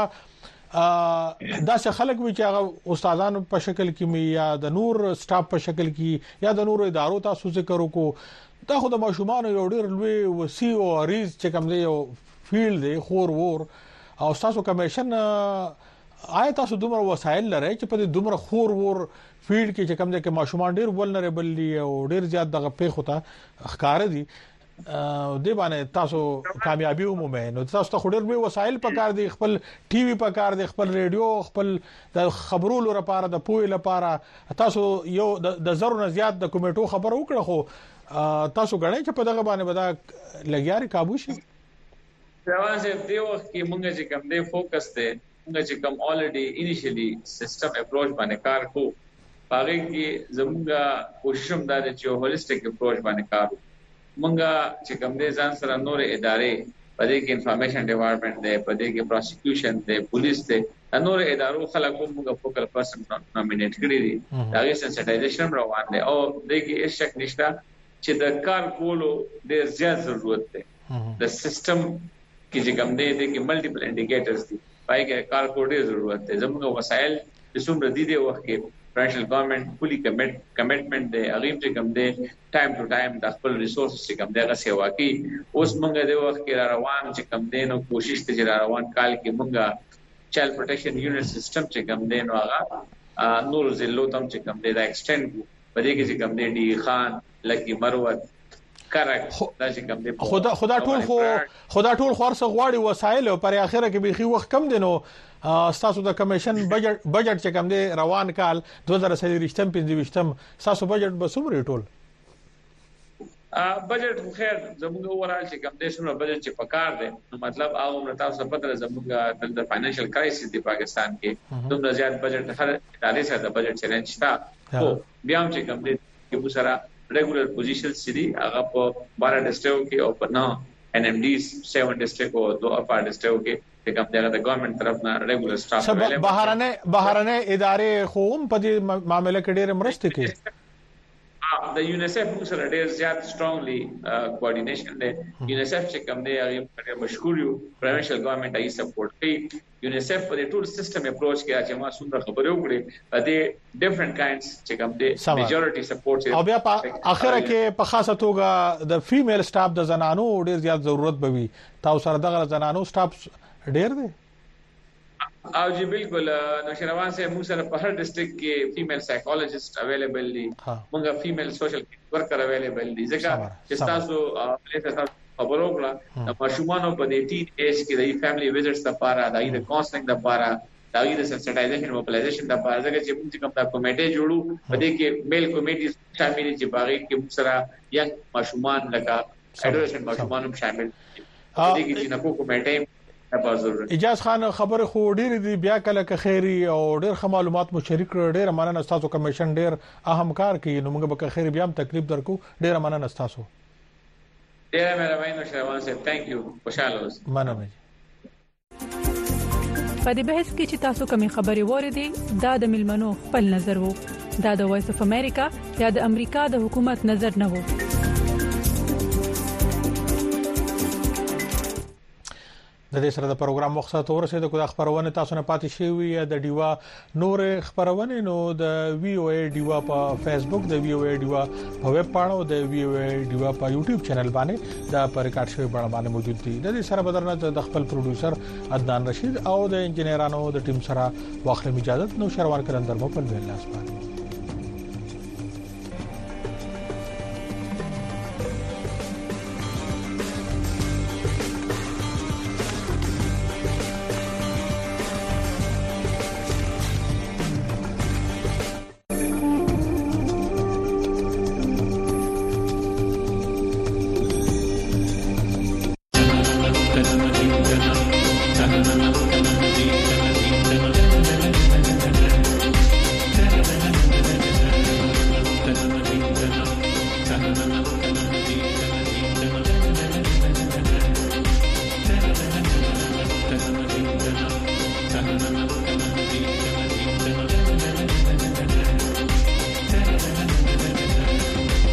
Speaker 1: دا څه خلک وی چې هغه استادانو په شکل کې یا د نور سټاف په شکل کې یا د نور ادارو تاسو ذکر وکړو دا خو د ماشومان یو ډیر لوی وسی او اریز چې کوم دی یو فیلډ دی خور ور او تاسو کمیشن آیا تاسو دومره وسایل لرئ چې په دومره خور ور فیلډ کې چې کوم دی کې ماشومان ډیر ولنریبل دي او ډیر زیات دغه پیښو ته ښکار دي دی باندې تاسو کامیابی ومومئ نو تاسو ته ډېر به وسایل پکار دي خپل ټي وي پکار دي خپل ریډیو خپل د خبرولو لپاره د پوهې لپاره تاسو یو د زرو نه زیات د کمیټو خبر وکړه خو تاسو غواړئ چې په دغه باندې ودا لګیاري काबू شي
Speaker 17: روان سي دی وخت کې مونږ چې کوم دی فوکس ته مونږ چې کوم الریډي انیشلی سیستم اپروچ باندې کار کو پاره کې زموږه کوشش هم دا چې هولیسټیک اپروچ باندې کار مونږه چې کوم دي ځان سره نور ادارې پدې کې انفارمیشن ډپارټمنټ دی پدې کې پروسیکیوشن دی پولیس دی نور ادارو خلکو موږ فوکل پرسن نومینیټ کړی دي دا غي سنسټایزیشن روان دی او دغه کې هیڅ شک نشته چې د کار کولو ډېر زیات ضرورت دی د سیستم کې چې کوم دی د کې ملټیپل انډیکیټرز دي پای کې کار کولو ډېر ضرورت دی زموږ وسایل د څومره دي د وخت کې فدرال ګورنمنت فولي کمیټ کمیټمنټ دی هغه چې کوم دی ټایم ټو ټایم د خپل ریسورسز چې کوم دی هغه سیوا کوي اوس موږ د وخت کې روان چې کوم دی نو کوشش ته چې روان کال کې موږ چایلډ پروټیکشن یونټ سیستم چې کوم دی نو هغه نور زلو تم چې کوم دی دا ایکسټند پدې کې چې کوم دی ډي خان لکی مروت کریکټ دا چې کوم دی
Speaker 1: خدا خدا ټول خو خدا ټول خورسه غواړي وسایل او پر اخره کې به خي وخت کم دي نو تاسو د کمیشن بجټ بجټ چې کوم دی روان کال دوه هزار سلويشتم پنځويشتم تاسو بجټ به څومره ټول
Speaker 17: بجټ خو خیر زموږ اورال چې کوم دی څومره بجټ چې پکار دی نو مطلب هغه نو تاسو پته زموږ د فاینانشل کرایسس دی پاکستان کې دومره زیات بجټ هر ادارې سره د بجټ چیلنج شته خو بیا هم چې کوم دی چې سره ریګولر پوزیشن سړي هغه په بارہ ډسټریکټ کې او په نه ان ام ډي سیون ډسټریکټ او دوه اپا ډسټریکټ کې چې کوم دغه د ګورنمنت طرف نه ریګولر سټاف
Speaker 1: اویلیبل بهرانه بهرانه ادارې خو هم په دې معاملې کې ډېر مرسته کوي
Speaker 17: د یونیسف سره ډېر زیات سترونګلی کوارډینیشن دی یونیسف چې کوم دی هغه ډېر مشهور یو پروینشل ګورنمنت یې سپورټ کوي یونیسف په ټول سیستم اپروچ کې چې ما څومره خبرې وکړې د ډیفرنٹ کاینډز چې کوم دی میجورټي سپورټ
Speaker 1: او بیا په اخره کې په خاصه توګه د فیمیل سټاف د زنانو ډېر زیات ضرورت بوي تاسو سره دغه زنانو سټاف ډېر دی
Speaker 17: او جی بالکل نو شروان سے موږ سره په هر ډسټریکټ کې فیمیل سایکولوژیست اویلیبل دي موږ فیمیل سوشل ورکر اویلیبل دي ځکه چې تاسو پلیس خبرو کړه د ماشومانو په دې ټین ایج کې د فیملی وزټس لپاره د کاونسلینګ لپاره د سنسټایزیشن موبلایزیشن لپاره ځکه چې موږ کوم د کمیټې جوړو په دې کې میل کمیټي شامل دي باغې کې موږ سره ینګ ماشومان لکه اډولسنټ ماشومان هم شامل دي په دې کې چې نکو کمیټې
Speaker 1: اجازه خان خبره خو ډیر دی بیا کله که خیری او ډیر خه معلومات مو شریک کړ ډیر مننه تاسو کمیشن ډیر اهم کار کوي نو موږ به خیر بیا هم تکلیف درکو ډیر مننه تاسو
Speaker 17: ډیر مهرباني شروان صاحب ثانک یو خوشاله اوسئ
Speaker 1: مننه
Speaker 18: په دې بحث کې چې تاسو کومې خبرې وریدي دا د ملمنو خپل نظر وو دا د وایس اف امریکا یا د امریکا د حکومت نظر نه وو
Speaker 1: د دې سره د پروګرام مخصوص ورسېد کو د خبرونه تاسو نه پاتې شي وي د ډیوا نور خبرونه نو د وی او ای ډیوا په فیسبوک د وی او ای ډیوا په ویب پاڼو د وی او ای ډیوا په یوټیوب چینل باندې د پرکاټ شوی بڼه باندې موجود دي د دې سره بدرنه د خپل پروډوسر عدنان رشید او د انجنیرانو د ټیم سره واخلې اجازه نو شروان کړندر مو په لاس باندې